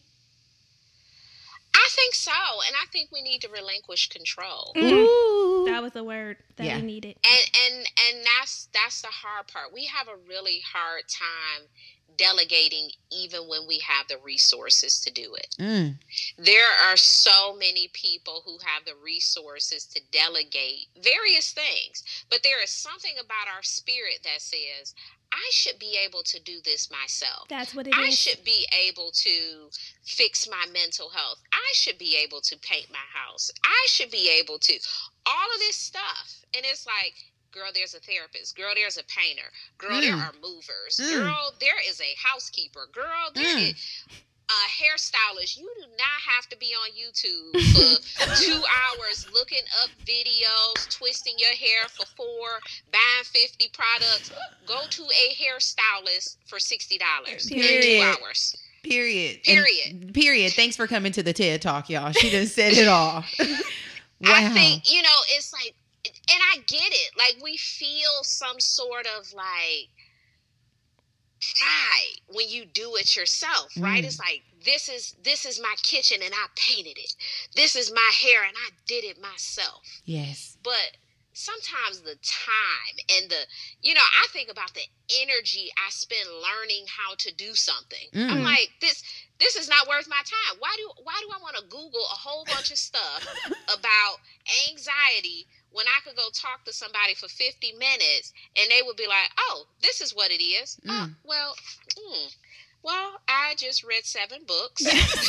I think so, and I think we need to relinquish control. Mm. Ooh. That was the word that Yeah. we needed. And and and that's that's the hard part. We have a really hard time delegating even when we have the resources to do it. Mm. There are so many people who have the resources to delegate various things, but there is something about our spirit that says, I should be able to do this myself. That's what it I is. should be able to fix my mental health. I should be able to paint my house. I should be able to all of this stuff. And it's like, girl, there's a therapist. Girl, there's a painter. Girl, there Mm. are movers. Mm. Girl, there is a housekeeper. Girl, there Mm. is a hairstylist. You do not have to be on YouTube for two hours looking up videos, twisting your hair for four, buying fifty products. Go to a hairstylist for sixty dollars in two Period. hours. Period. Period. And period. Thanks for coming to the TED Talk, y'all. She done said it all. Wow. I think, you know, it's like, and I get it. Like, we feel some sort of like pride when you do it yourself, right? Mm. It's like, this is this is my kitchen and I painted it. This is my hair and I did it myself. Yes. But sometimes the time and the, you know, I think about the energy I spend learning how to do something. Mm. I'm like, this this is not worth my time. Why do why do I want to Google a whole bunch of stuff about anxiety when I could go talk to somebody for fifty minutes and they would be like, oh, this is what it is. Oh, Mm. well, mm, well, I just read seven books.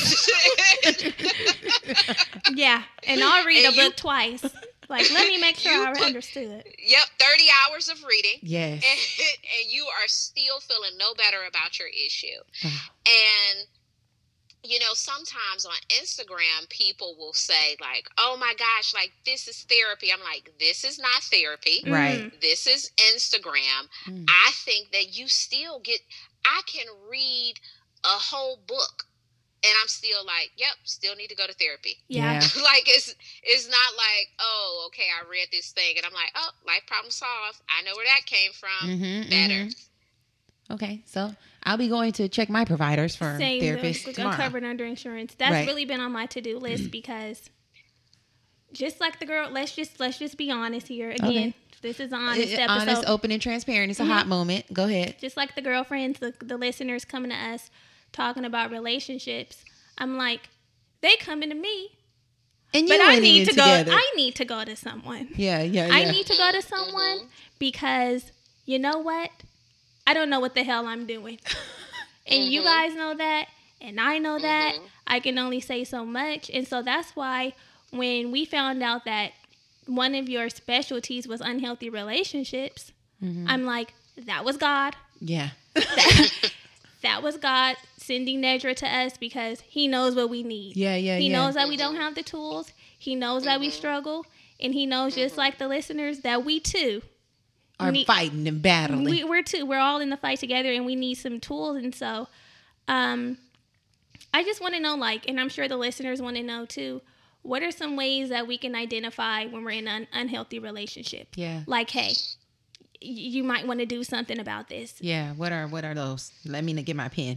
Yeah, and I'll read And a you- book twice. Like, let me make sure You I put- understood. Yep, thirty hours of reading. Yes. And, and you are still feeling no better about your issue. Wow. And, you know, sometimes on Instagram, people will say, like, oh my gosh, like, this is therapy. I'm like, this is not therapy. Right. Mm. This is Instagram. Mm. I think that you still get, I can read a whole book and I'm still like, yep, still need to go to therapy. Yeah. Yeah. Like, it's it's not like, oh, okay, I read this thing and I'm like, oh, life problem solved. I know where that came from. Mhm, Better. mhm. Okay, so I'll be going to check my providers for Same, therapists uh, tomorrow. covered under insurance. That's Right. really been on my to-do list because just like the girl, let's just let's just be honest here again. Okay. This is an honest Uh, episode. Honest, open, and transparent. It's a Mhm. hot moment. Go ahead. Just like the girlfriends, the, the listeners coming to us talking about relationships. I'm like, they coming to me, And you but I went need in to together. go. I need to go to someone. yeah, yeah, yeah. I need to go to someone because you know what? I don't know what the hell I'm doing. And you Mhm. guys know that, and I know that. Mhm. I can only say so much. And so that's why when we found out that one of your specialties was unhealthy relationships, Mhm. I'm like, that was God. Yeah. That, that was God sending Nedra to us because he knows what we need. Yeah, yeah, He yeah. knows that we don't have the tools. He knows that we struggle. And he knows, just like the listeners, that we too Are need- fighting and battling. we, we're too. We're all in the fight together, and we need some tools. And so, um, I just want to know, like, and I'm sure the listeners want to know too. What are some ways that we can identify when we're in an unhealthy relationship? yeah. Like, hey, y- you might want to do something about this. Yeah. What are what are those? Let me get my pen.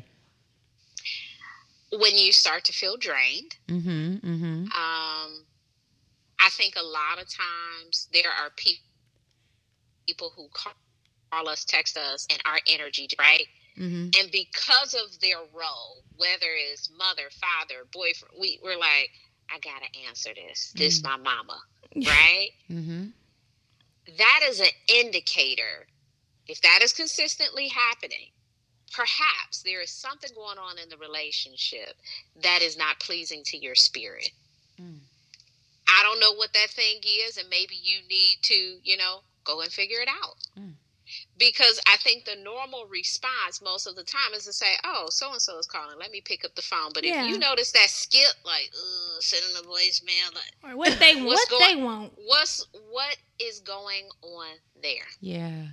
When you start to feel drained, Mm-hmm. Mm-hmm. um, I think a lot of times there are pe- people who call, call us, text us, and our energy, right? Mm-hmm. And because of their role, whether it's mother, father, boyfriend, we, we're like, I gotta answer this. This my mama, right? Mm-hmm. That is an indicator. If that is consistently happening, perhaps there is something going on in the relationship that is not pleasing to your spirit. Mm. I don't know what that thing is, and maybe you need to, you know, go and figure it out. Mm. Because I think the normal response most of the time is to say, oh, so-and-so is calling. Let me pick up the phone. But Yeah. if you notice that skip, like, ugh, sending a voicemail, like, Or what they What's what going- they want. what's, what is going on there? Yeah.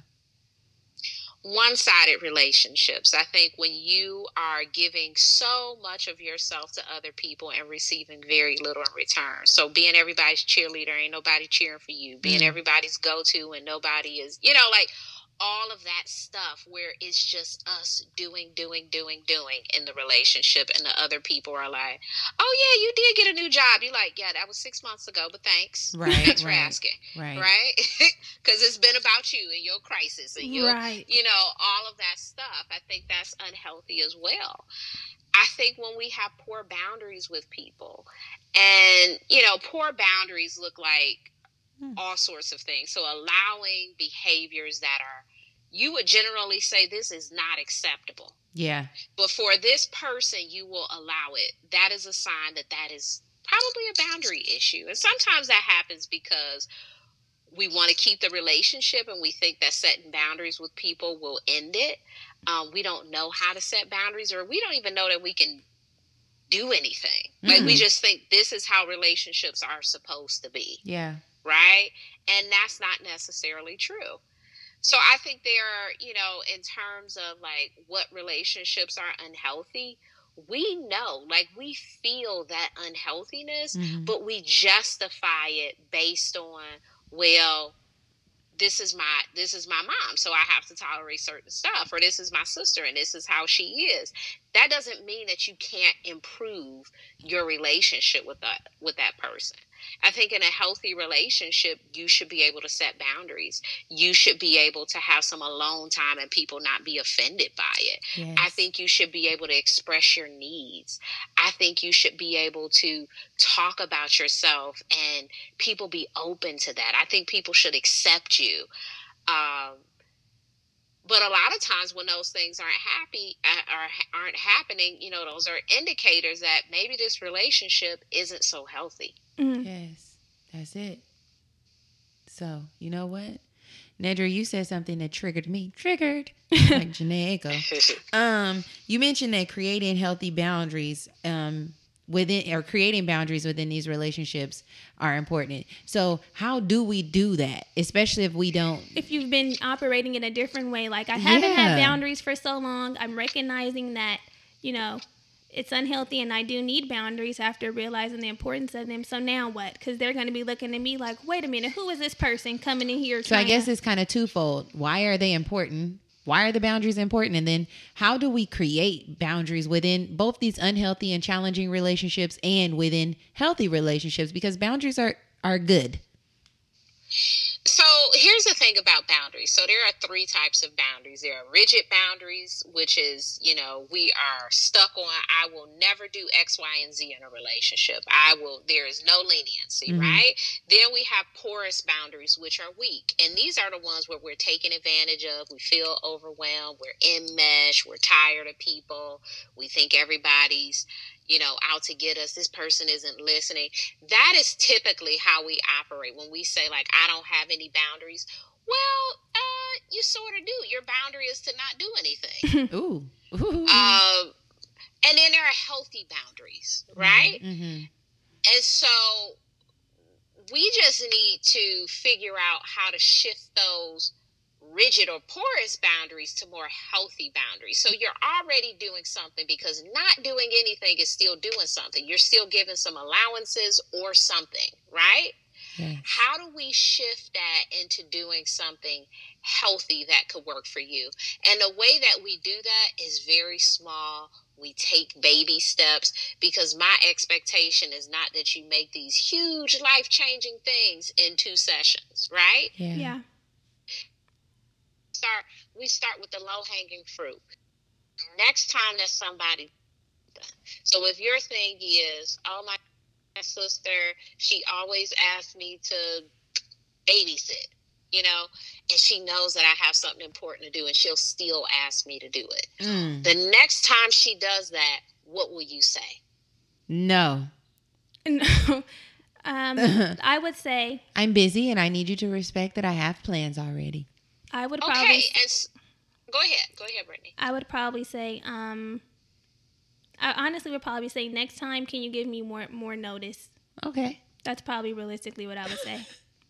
One-sided relationships. I think when you are giving so much of yourself to other people and receiving very little in return. So being everybody's cheerleader, ain't nobody cheering for you. Being Mm. everybody's go-to and nobody is, you know, like all of that stuff where it's just us doing, doing, doing, doing in the relationship, and the other people are like, oh yeah, you did get a new job. You're like, yeah, that was six months ago, but thanks. Right, Thanks for right, asking. Right. Right? Because it's been about you and your crisis and your, Right. you know, all of that stuff. I think that's unhealthy as well. I think when we have poor boundaries with people, and, you know, poor boundaries look like Hmm. all sorts of things. So allowing behaviors that are, you would generally say this is not acceptable. Yeah. But for this person, you will allow it. That is a sign that that is probably a boundary issue. And sometimes that happens because we want to keep the relationship and we think that setting boundaries with people will end it. Um, we don't know how to set boundaries, or we don't even know that we can do anything. Like, we Mhm. just think this is how relationships are supposed to be, Yeah. right? And that's not necessarily true. So I think there are, you know, in terms of like what relationships are unhealthy, we know, like, we feel that unhealthiness, Mhm. but we justify it based on, well, this is my this is my mom, so I have to tolerate certain stuff, or this is my sister and this is how she is. That doesn't mean that you can't improve your relationship with that with that person. I think in a healthy relationship, you should be able to set boundaries. You should be able to have some alone time and people not be offended by it. Yes. I think you should be able to express your needs. I think you should be able to talk about yourself and people be open to that. I think people should accept you. Um, but a lot of times when those things aren't happy, uh, are, aren't happening, you know, those are indicators that maybe this relationship isn't so healthy. Mm. Yes. That's it. So, you know what? Nedra, you said something that triggered me. Triggered. Like Janae Echo. Um, you mentioned that creating healthy boundaries um, within, or creating boundaries within these relationships are important. So how do we do that? Especially if we don't. If you've been operating in a different way, like I haven't Yeah. had boundaries for so long, I'm recognizing that, you know, it's unhealthy and I do need boundaries after realizing the importance of them. So now what? Because they're going to be looking at me like, wait a minute, who is this person coming in here? So I guess to- it's kind of twofold. Why are they important? Why are the boundaries important? And then how do we create boundaries within both these unhealthy and challenging relationships and within healthy relationships? Because boundaries are, are good. So here's the thing about boundaries. So there are three types of boundaries. There are rigid boundaries, which is, you know, we are stuck on, I will never do X, Y, and Z in a relationship. I will, there is no leniency, mm-hmm. right? Then we have porous boundaries, which are weak. And these are the ones where we're taken advantage of. We feel overwhelmed. We're enmeshed. We're tired of people. We think everybody's, you know, out to get us. This person isn't listening. That is typically how we operate when we say, like, I don't have any boundaries. Well, uh, you sort of do. Your boundary is to not do anything. Ooh. Ooh. Um, and then there are healthy boundaries, right? Mm-hmm. And so we just need to figure out how to shift those rigid or porous boundaries to more healthy boundaries. So you're already doing something, because not doing anything is still doing something. You're still giving some allowances or something, right? Yes. How do we shift that into doing something healthy that could work for you? And the way that we do that is very small. We take baby steps, because my expectation is not that you make these huge life-changing things in two sessions, right? Yeah. Yeah. Start, we start with the low-hanging fruit. Next time that somebody, so if your thing is, oh, my sister, she always asks me to babysit, you know, and she knows that I have something important to do, and she'll still ask me to do it. Mm. The next time she does that, what will you say? No. No. um, I would say, I'm busy and I need you to respect that I have plans already. I would Okay, probably, and s- go ahead. Go ahead, Brittany. I would probably say, um, I honestly would probably say, next time, can you give me more more notice? Okay. That's probably realistically what I would say.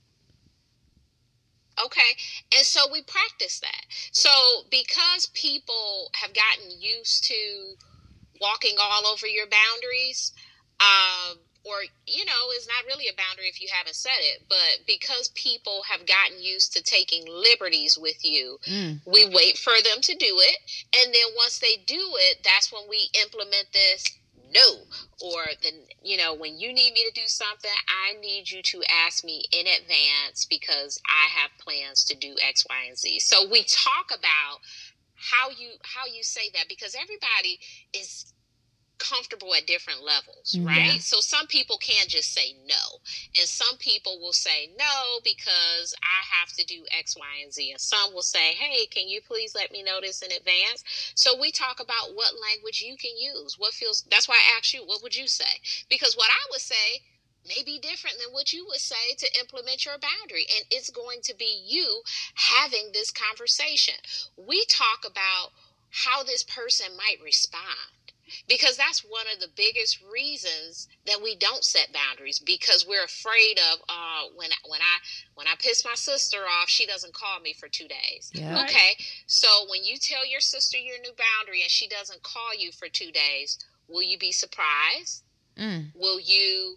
Okay, and so we practice that. So because people have gotten used to walking all over your boundaries, um, or, you know, it's not really a boundary if you haven't set it, but because people have gotten used to taking liberties with you, mm. we wait for them to do it. And then once they do it, that's when we implement this no, or the, you know, when you need me to do something, I need you to ask me in advance, because I have plans to do X, Y, and Z. So we talk about how you, how you say that, because everybody is comfortable at different levels, right? Yeah. So some people can just say no, and some people will say no because I have to do X, Y, and Z, and some will say, hey, can you please let me know this in advance? So we talk about what language you can use, what feels, that's why I asked you, what would you say? Because what I would say may be different than what you would say to implement your boundary, and it's going to be you having this conversation. We talk about how this person might respond, because that's one of the biggest reasons that we don't set boundaries, because we're afraid of uh, when when I when I piss my sister off, she doesn't call me for two days. Yeah. Right. Okay, so when you tell your sister your new boundary and she doesn't call you for two days, will you be surprised? Mm. Will you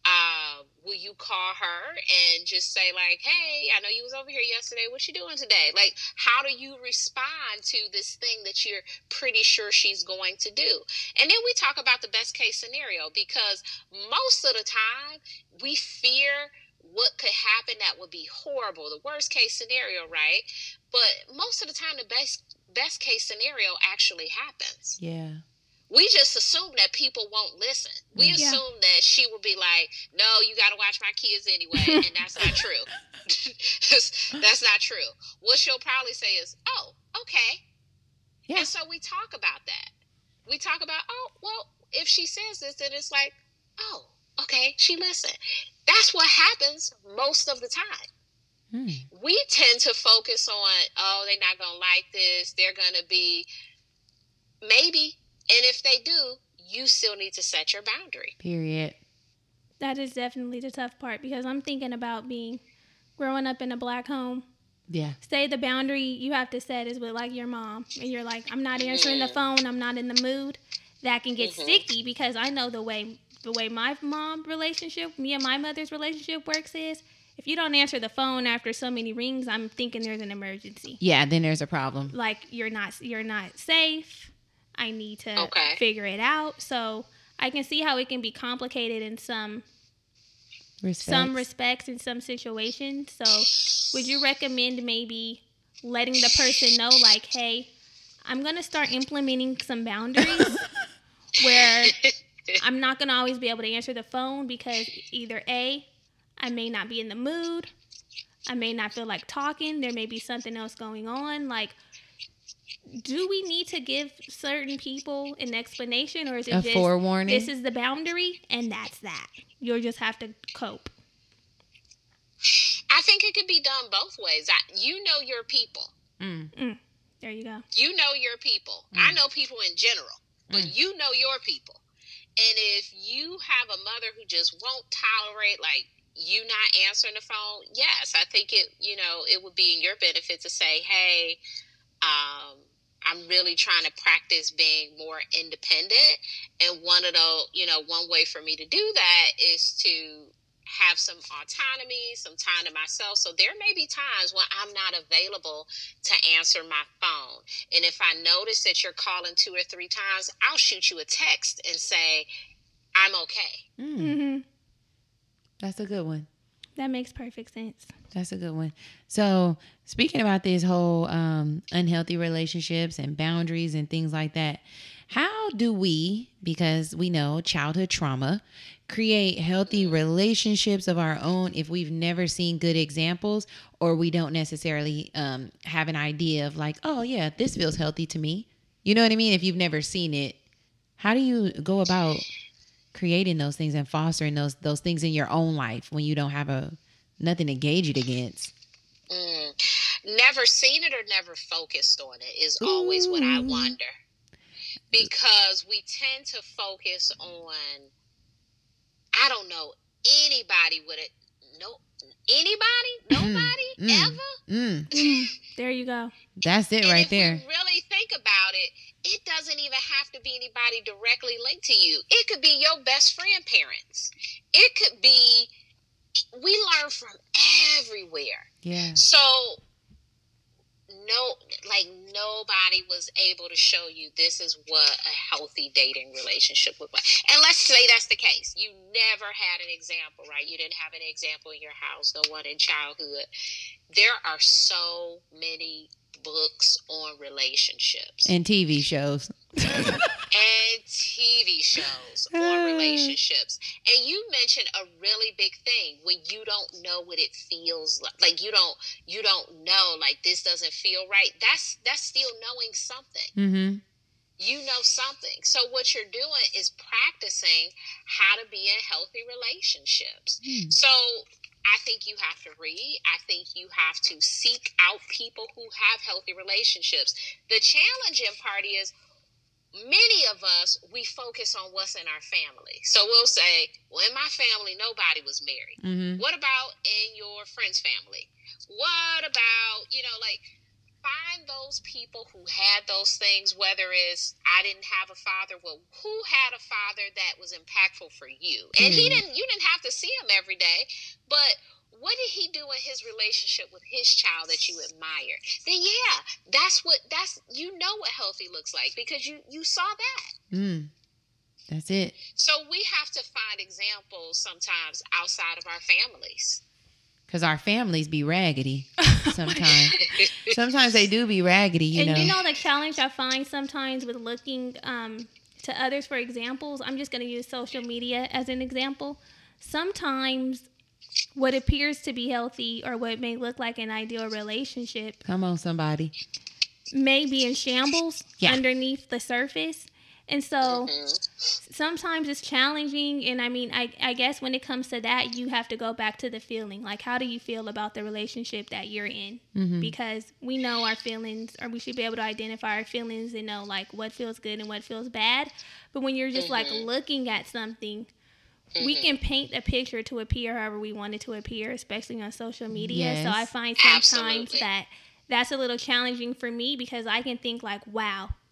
uh, will you call her and just say, like, hey, I know you was over here yesterday. What you doing today? Like, how do you respond to this thing that you're pretty sure she's going to do? And then we talk about the best case scenario, because most of the time we fear what could happen that would be horrible, the worst case scenario, right? But most of the time the best best case scenario actually happens. Yeah. We just assume that people won't listen. We Yeah. assume that she will be like, no, you got to watch my kids anyway. And that's not true. that's, that's not true. What she'll probably say is, oh, okay. Yeah. And so we talk about that. We talk about, oh, well, if she says this, then it's like, oh, okay, she listened. That's what happens most of the time. Mm. We tend to focus on, oh, they're not going to like this. They're going to be, maybe. And if they do, you still need to set your boundary. Period. That is definitely the tough part, because I'm thinking about being growing up in a black home. Yeah. Say the boundary you have to set is with like your mom, and you're like, I'm not answering the phone, I'm not in the mood. that can get Mm-hmm. sticky, because I know the way the way my mom relationship, me and my mother's relationship works is, if you don't answer the phone after so many rings, I'm thinking there's an emergency. Yeah, then there's a problem. Like you're not you're not safe. I need to Okay. figure it out. So I can see how it can be complicated in some Respects. some respects in some situations. So would you recommend maybe letting the person know, like, hey, I'm going to start implementing some boundaries where I'm not going to always be able to answer the phone because either A, I may not be in the mood, I may not feel like talking, there may be something else going on. Like, do we need to give certain people an explanation, or is it A just forewarning? this is the boundary and that's that? You'll just have to cope. I think it could be done both ways. I, you know your people. Mm. Mm, there you go. You know your people. Mm. I know people in general, but Mm. you know your people. And if you have a mother who just won't tolerate, like, you not answering the phone, yes, I think it, you know, it would be in your benefit to say, hey, um, I'm really trying to practice being more independent. And one of the, you know, one way for me to do that is to have some autonomy, some time to myself. So there may be times when I'm not available to answer my phone. And if I notice that you're calling two or three times, I'll shoot you a text and say, I'm okay. Mm. Mm-hmm. That's a good one. That makes perfect sense. That's a good one. So speaking about this whole um, unhealthy relationships and boundaries and things like that, how do we, because we know childhood trauma, create healthy relationships of our own if we've never seen good examples, or we don't necessarily um, have an idea of like, oh yeah, this feels healthy to me. You know what I mean? If you've never seen it, how do you go about creating those things and fostering those those things in your own life when you don't have a nothing to gauge it against? Mm. Never seen it or never focused on it is always what I wonder. Because we tend to focus on, I don't know, anybody with it. No, anybody, nobody, mm, ever. Mm. Mm, there you go. That's it And right if there. we really think about it, it doesn't even have to be anybody directly linked to you. It could be your best friend parents. It could be, we learn from everywhere. Yeah. So, no, like nobody was able to show you this is what a healthy dating relationship looked like. And let's say that's the case. You never had an example, right? You didn't have an example in your house, no one in childhood. There are so many books on relationships And T V shows. and T V shows on relationships. And you mentioned a really big thing when you don't know what it feels like. Like you don't you don't know, like this doesn't feel right. That's that's still knowing something. Mm-hmm. You know something. So what you're doing is practicing how to be in healthy relationships. Mm. So I think you have to read. I think you have to seek out people who have healthy relationships. The challenging part is many of us, we focus on what's in our family. So we'll say, well, in my family, nobody was married. Mm-hmm. What about in your friend's family? What about, you know, like, find those people who had those things, whether it's I didn't have a father, well, who had a father that was impactful for you? And he Mm. didn't, you didn't have to see him every day, but what did he do in his relationship with his child that you admire? Then yeah, that's what, that's, you know what healthy looks like because you, you saw that. Mm. That's it. So we have to find examples sometimes outside of our families. Because our families be raggedy sometimes. Sometimes they do be raggedy, you and know. you know the challenge I find sometimes with looking um, to others for examples? I'm just going to use social media as an example. Sometimes what appears to be healthy or what may look like an ideal relationship Come on, somebody. may be in shambles Yeah. underneath the surface. And so Mm-hmm. sometimes it's challenging. And I mean, I, I guess when it comes to that, you have to go back to the feeling. Like, how do you feel about the relationship that you're in? Mm-hmm. Because we know our feelings, or we should be able to identify our feelings and know like what feels good and what feels bad. But when you're just like Mhm. looking at something, we Mhm. can paint a picture to appear however we want it to appear, especially on social media. So Yes. I find sometimes Absolutely. that that's a little challenging for me because I can think like, wow,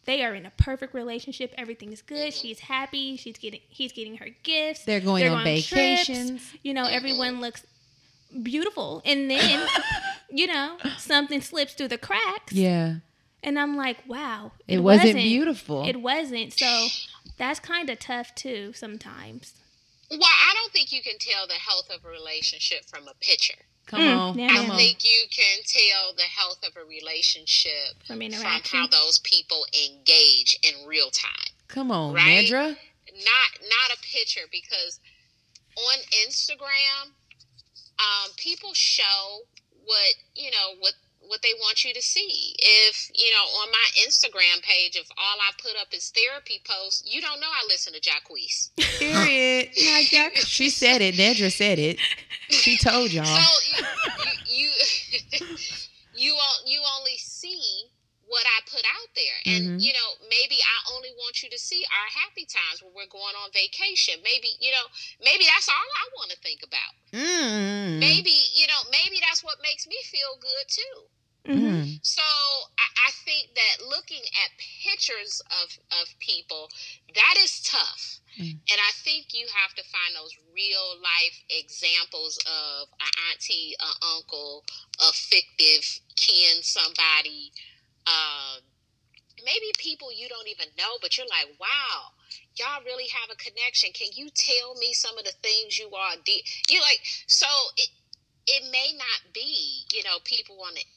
they are in a perfect relationship. Everything is good. She's happy. She's getting, he's getting her gifts. They're going They're on going vacations. Trips. You know, everyone looks beautiful. And then, you know, something slips through the cracks. Yeah. And I'm like, wow. It, it wasn't, wasn't beautiful. It wasn't. So that's kind of tough too sometimes. Well, I don't think you can tell the health of a relationship from a picture. Come mm, on. Yeah, come I on. think you can tell the health of a relationship from, from how those people engage in real time. Come on, right? Nedra. Not not a picture, because on Instagram, um, people show what, you know, what what they want you to see. If, you know, on my Instagram page, if all I put up is therapy posts, you don't know I listen to Jacquees. Period. She said it. Nedra said it. She told y'all. So you you you, you, you only see what I put out there. And, mm-hmm. you know, maybe I only want you to see our happy times when we're going on vacation. Maybe, you know, maybe that's all I want to think about. Mm. Maybe, you know, maybe that's what makes me feel good too. Mm-hmm. So I, I think that looking at pictures of, of people, that is tough. Mm. And I think you have to find those real life examples of an auntie, an uncle, a fictive kin, somebody, um, maybe people you don't even know, but you're like, wow, y'all really have a connection. Can you tell me some of the things you are de-? You're like, so it it may not be, you know, people want to.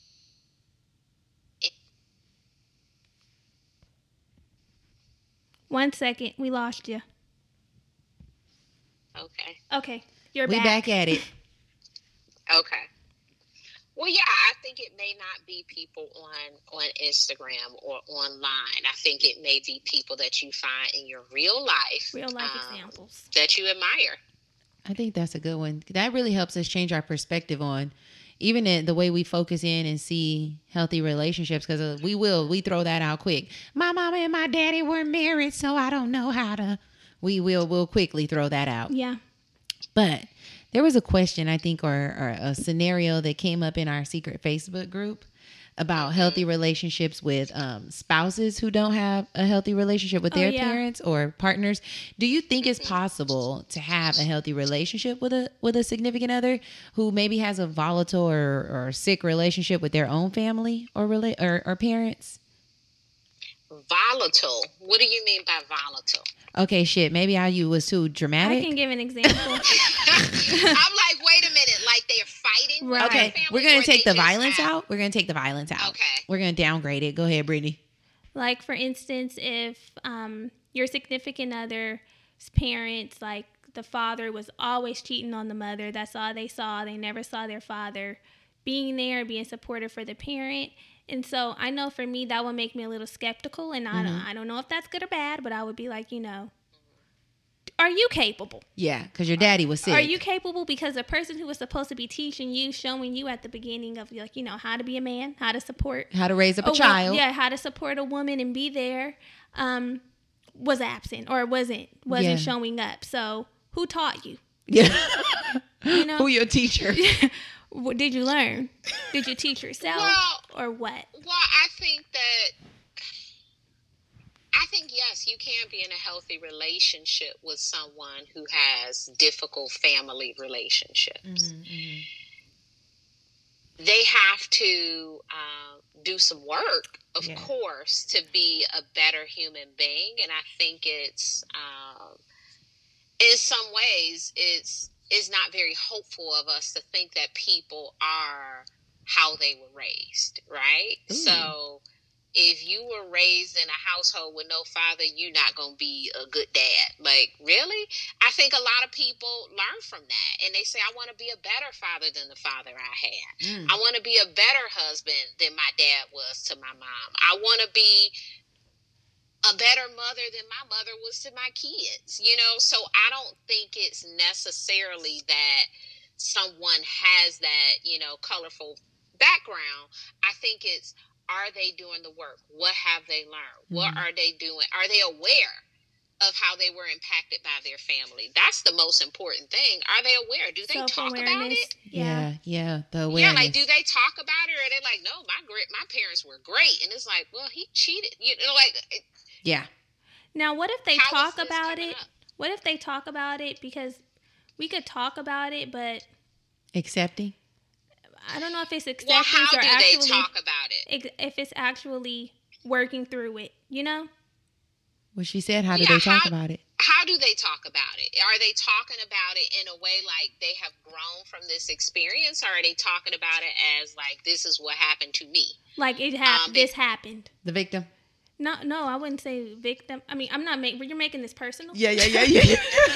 One second, we lost you. Okay. Okay, you're we back. back at it. Okay. Well, yeah, I think it may not be people on, on Instagram or online. I think it may be people that you find in your real life. Real life um, examples. That you admire. I think that's a good one. That really helps us change our perspective on even in the way we focus in and see healthy relationships, because uh, we will, we throw that out quick. My mama and my daddy were married, so I don't know how to, we will, we'll quickly throw that out. Yeah. But there was a question, I think, or, or a scenario that came up in our secret Facebook group about healthy relationships with um, spouses who don't have a healthy relationship with Oh, their yeah. parents or partners. Do you think it's possible to have a healthy relationship with a with a significant other who maybe has a volatile or, or sick relationship with their own family or rela- or, or parents? Volatile. What do you mean by volatile? Okay, shit. Maybe I you was too dramatic. I can give an example. I'm like, wait a minute. Like they're fighting. Right. With Okay, their family, we're gonna or take they the just violence have- out. We're gonna take the violence out. Okay. We're gonna downgrade it. Go ahead, Brittany. Like, for instance, if um, your significant other's parents, like the father was always cheating on the mother, that's all they saw. They never saw their father being there, being supportive for the parent. And so I know for me, that would make me a little skeptical. And I, don't, I don't know if that's good or bad, but I would be like, you know, are you capable? Yeah, because your daddy was sick. Are you capable? Because the person who was supposed to be teaching you, showing you at the beginning of, like, you know, how to be a man, how to support. How to raise up a, a child. Wo- yeah, how to support a woman and be there, um, was absent or wasn't, wasn't Yeah. showing up. So who taught you? Yeah. You know? Who your teacher? What did you learn? Did you teach yourself Well, or what? Well, I think that, I think, yes, you can be in a healthy relationship with someone who has difficult family relationships. Mm-hmm, mm-hmm. They have to uh, do some work, of Yeah. course, to be a better human being. And I think it's, um, in some ways, it's, it's not very hopeful of us to think that people are how they were raised, right? Ooh. So if you were raised in a household with no father, you're not going to be a good dad. Like, really? I think a lot of people learn from that. And they say, I want to be a better father than the father I had. Mm. I want to be a better husband than my dad was to my mom. I want to be a better mother than my mother was to my kids, you know? So I don't think it's necessarily that someone has that, you know, colorful background. I think it's, are they doing the work? What have they learned? Mm-hmm. What are they doing? Are they aware of how they were impacted by their family. That's the most important thing. Are they aware? Do they talk about it? Yeah, yeah, the awareness. Yeah, like, do they talk about it, or are they like, no, my great, my parents were great, and it's like, well, he cheated, you know, like. It, yeah. Now, what if they talk about it? Up? What if they talk about it? Because we could talk about it, but accepting. I don't know if it's accepting well, how or do actually they talk about it. If it's actually working through it, you know. Well, she said, how do yeah, they talk how, about it? How do they talk about it? Are they talking about it in a way like they have grown from this experience, or are they talking about it as like, this is what happened to me? Like it happened. Um, this happened. The victim. No, no, I wouldn't say victim. I mean, I'm not making. You're making this personal. Yeah, yeah, yeah, yeah.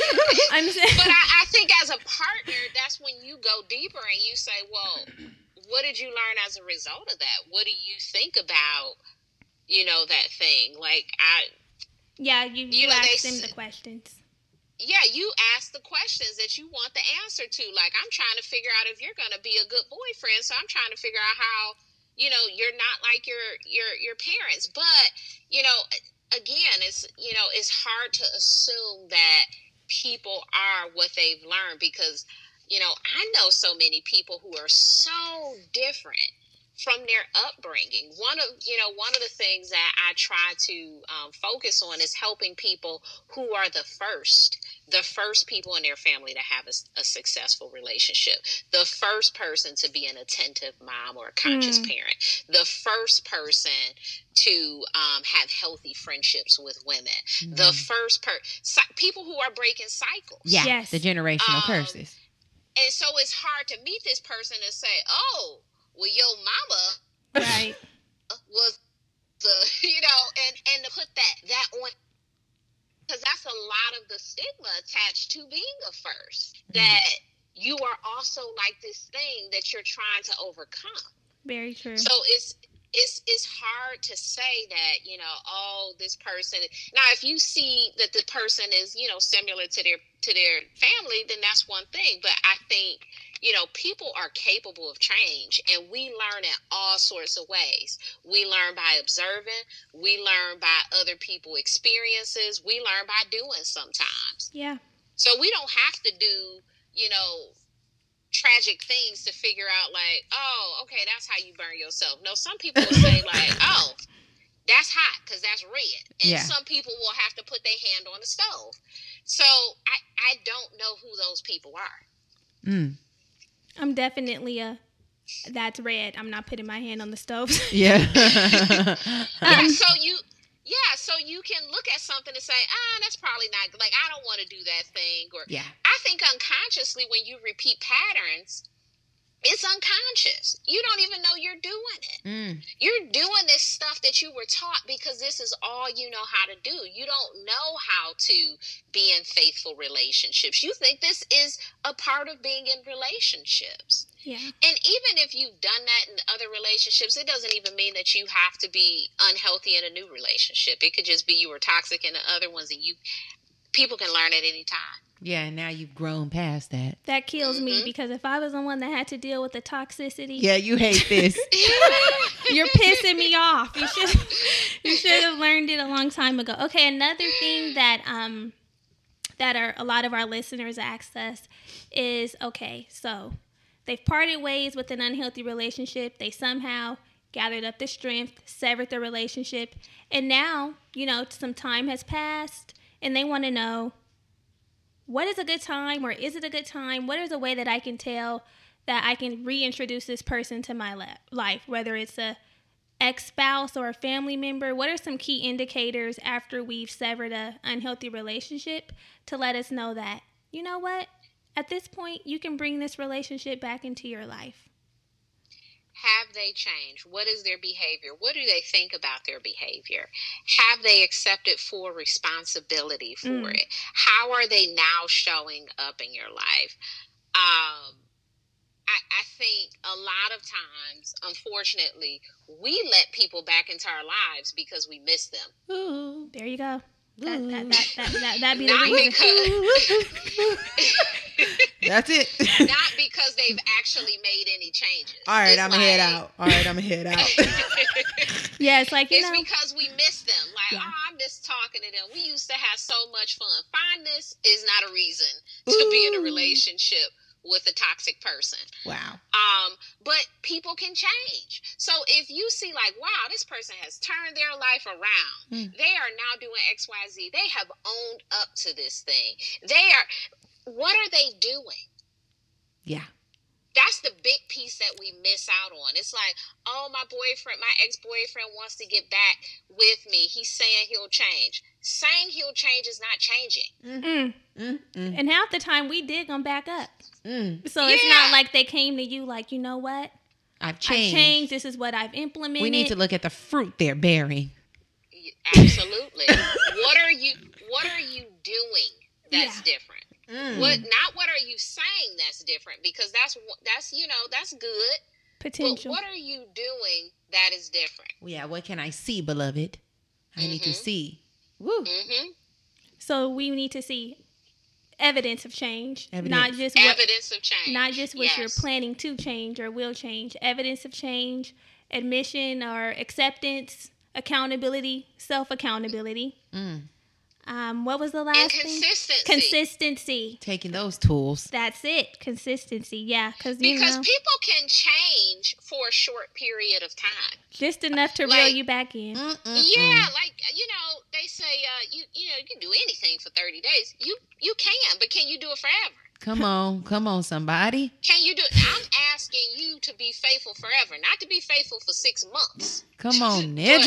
I'm saying, but I, I think as a partner, that's when you go deeper and you say, well, what did you learn as a result of that? What do you think about, you know, that thing? Like I. Yeah, you, you, you know, ask them the questions. Yeah, you ask the questions that you want the answer to. Like, I'm trying to figure out if you're going to be a good boyfriend. So I'm trying to figure out how, you know, you're not like your your your parents. But, you know, again, it's, you know, it's hard to assume that people are what they've learned because, you know, I know so many people who are so different from their upbringing. One of, you know, one of the things that I try to um, focus on is helping people who are the first, the first people in their family to have a, a successful relationship, the first person to be an attentive mom or a conscious mm. parent, the first person to um, have healthy friendships with women, mm. the first per si- people who are breaking cycles. Yeah, yes. The generational um, curses. And so it's hard to meet this person and say, oh, well, your mama right. was the, you know, and, and to put that, that on, because that's a lot of the stigma attached to being a first, mm. that you are also like this thing that you're trying to overcome. Very true. So it's, it's, it's hard to say that, you know, oh, this person, now if you see that the person is, you know, similar to their, to their family, then that's one thing. But I think, you know, people are capable of change, and we learn in all sorts of ways. We learn by observing. We learn by other people's experiences. We learn by doing sometimes. Yeah. So we don't have to do, you know, tragic things to figure out like, oh, okay, that's how you burn yourself. No, some people will say like, oh, that's hot because that's red. And yeah. some people will have to put their hand on the stove. So I, I don't know who those people are. Mm. I'm definitely a, that's red. I'm not putting my hand on the stove. Yeah. yeah. So you, yeah. So you can look at something and say, ah, that's probably not, like, I don't want to do that thing. Or yeah. I think unconsciously when you repeat patterns, it's unconscious. You don't even know you're doing it. Mm. You're doing this stuff that you were taught because this is all you know how to do. You don't know how to be in faithful relationships. You think this is a part of being in relationships. Yeah. And even if you've done that in other relationships, it doesn't even mean that you have to be unhealthy in a new relationship. It could just be you were toxic in the other ones, and you people can learn at any time. Yeah, and now you've grown past that. That kills mm-hmm. me because if I was the one that had to deal with the toxicity. Yeah, you hate this. You're pissing me off. You should you should have learned it a long time ago. Okay, another thing that um that are a lot of our listeners asked us is, okay, so they've parted ways with an unhealthy relationship. They somehow gathered up the strength, severed the relationship, and now, you know, some time has passed and they want to know, what is a good time, or is it a good time? What is a way that I can tell that I can reintroduce this person to my la- life, whether it's a ex-spouse or a family member? What are some key indicators after we've severed a unhealthy relationship to let us know that, you know what, at this point, you can bring this relationship back into your life? Have they changed? What is their behavior? What do they think about their behavior? Have they accepted full responsibility for mm. it? How are they now showing up in your life? Um, I, I think a lot of times, unfortunately, we let people back into our lives because we miss them. Ooh, there you go. That, that, that, that, that, that'd be Not the reason. Because That's it. Not because they've actually made any changes. All right, it's I'm like, head out. All right, I'm head out. Yeah, it's like, you it's know, because we miss them. Like, yeah. oh, I miss talking to them. We used to have so much fun. Fondness is not a reason to be in a relationship with a toxic person. Wow. Um, but people can change. So if you see like, wow, this person has turned their life around. Mm. They are now doing X, Y, Z. They have owned up to this thing. They are, what are they doing? Yeah. That's the big piece that we miss out on. It's like, oh, my boyfriend, my ex-boyfriend wants to get back with me. He's saying he'll change. Saying he'll change is not changing. Mm-hmm. Mm-hmm. And half the time we dig them back up. Mm. So yeah. It's not like they came to you like, you know what? I've changed. I've changed. This is what I've implemented. We need to look at the fruit they're bearing. Absolutely. What are you, what are you doing that's yeah. different? Mm. What not what are you saying that's different, because that's that's you know that's good potential. But what are you doing that is different? Yeah, what can I see, beloved? I mm-hmm. need to see. Woo. Mm-hmm. So we need to see evidence of change, evidence. not just what, evidence of change, not just what yes. you're planning to change or will change. Evidence of change, admission or acceptance, accountability, self accountability. Mm. Um, what was the last and thing? Consistency. Consistency. Taking those tools. That's it. Consistency. Yeah, because you know, people can change for a short period of time, just enough to like, reel you back in. Mm-mm-mm. Yeah, like you know, they say uh, you you know you can do anything for thirty days. You you can, but can you do it forever? Come on, come on, somebody. Can you do it? I'm asking you to be faithful forever, not to be faithful for six months. Come on, Nedra.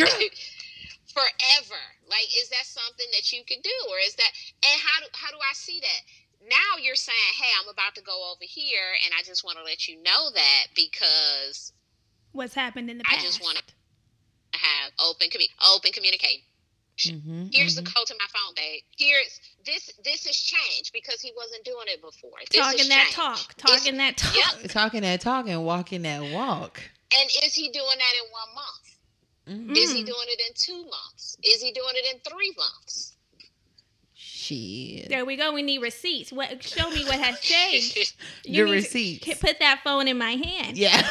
Forever. Like, is that something that you could do? Or is that, and how do, how do I see that? Now you're saying, hey, I'm about to go over here, and I just want to let you know that because what's happened in the past. I just want to have open, open communication. Mm-hmm, Here's mm-hmm. the code to my phone, babe. Here's this. This has changed because he wasn't doing it before. This talking that changed. talk, talking it's, that talk, yep. talking that talk, and walking that walk. And is he doing that in one month? Mm-hmm. Is he doing it in two months? Is he doing it in three months? Shit. There we go. We need receipts. What? Show me what has changed. The receipts. Put that phone in my hand. Yeah.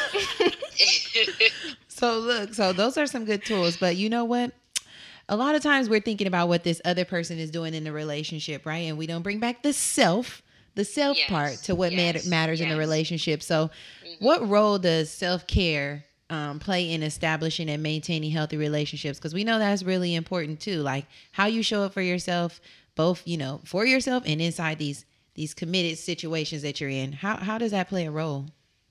So look, so those are some good tools, but you know what? A lot of times we're thinking about what this other person is doing in the relationship, right? And we don't bring back the self, the self yes. part to what yes. matter, matters yes. in the relationship. So mm-hmm. what role does self-care Um, play in establishing and maintaining healthy relationships? Because we know that's really important too. Like how you show up for yourself, both, you know, for yourself and inside these these committed situations that you're in. How how does that play a role,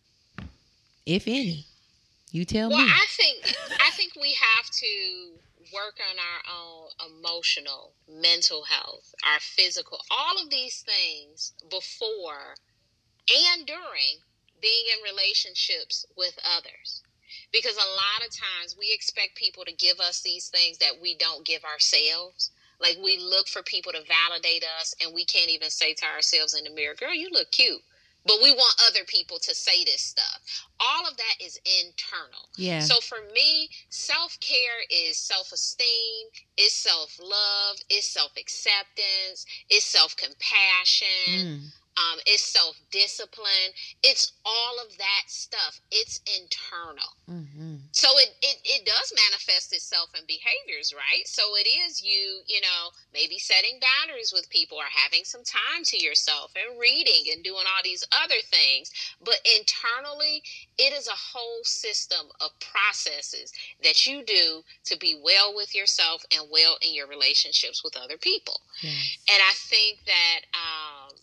if any? You tell well, me. Well, I think I think we have to work on our own emotional, mental health, our physical, all of these things before and during being in relationships with others. Because a lot of times we expect people to give us these things that we don't give ourselves. Like we look for people to validate us and we can't even say to ourselves in the mirror, girl, you look cute. But we want other people to say this stuff. All of that is internal. Yeah. So for me, self-care is self-esteem, is self-love, is self-acceptance, is self-compassion. Mm. Um, it's self-discipline. It's all of that stuff. It's internal. Mm-hmm. So it, it, it does manifest itself in behaviors, right? So it is you, you know, maybe setting boundaries with people or having some time to yourself and reading and doing all these other things. But internally, it is a whole system of processes that you do to be well with yourself and well in your relationships with other people. Yes. And I think that, um,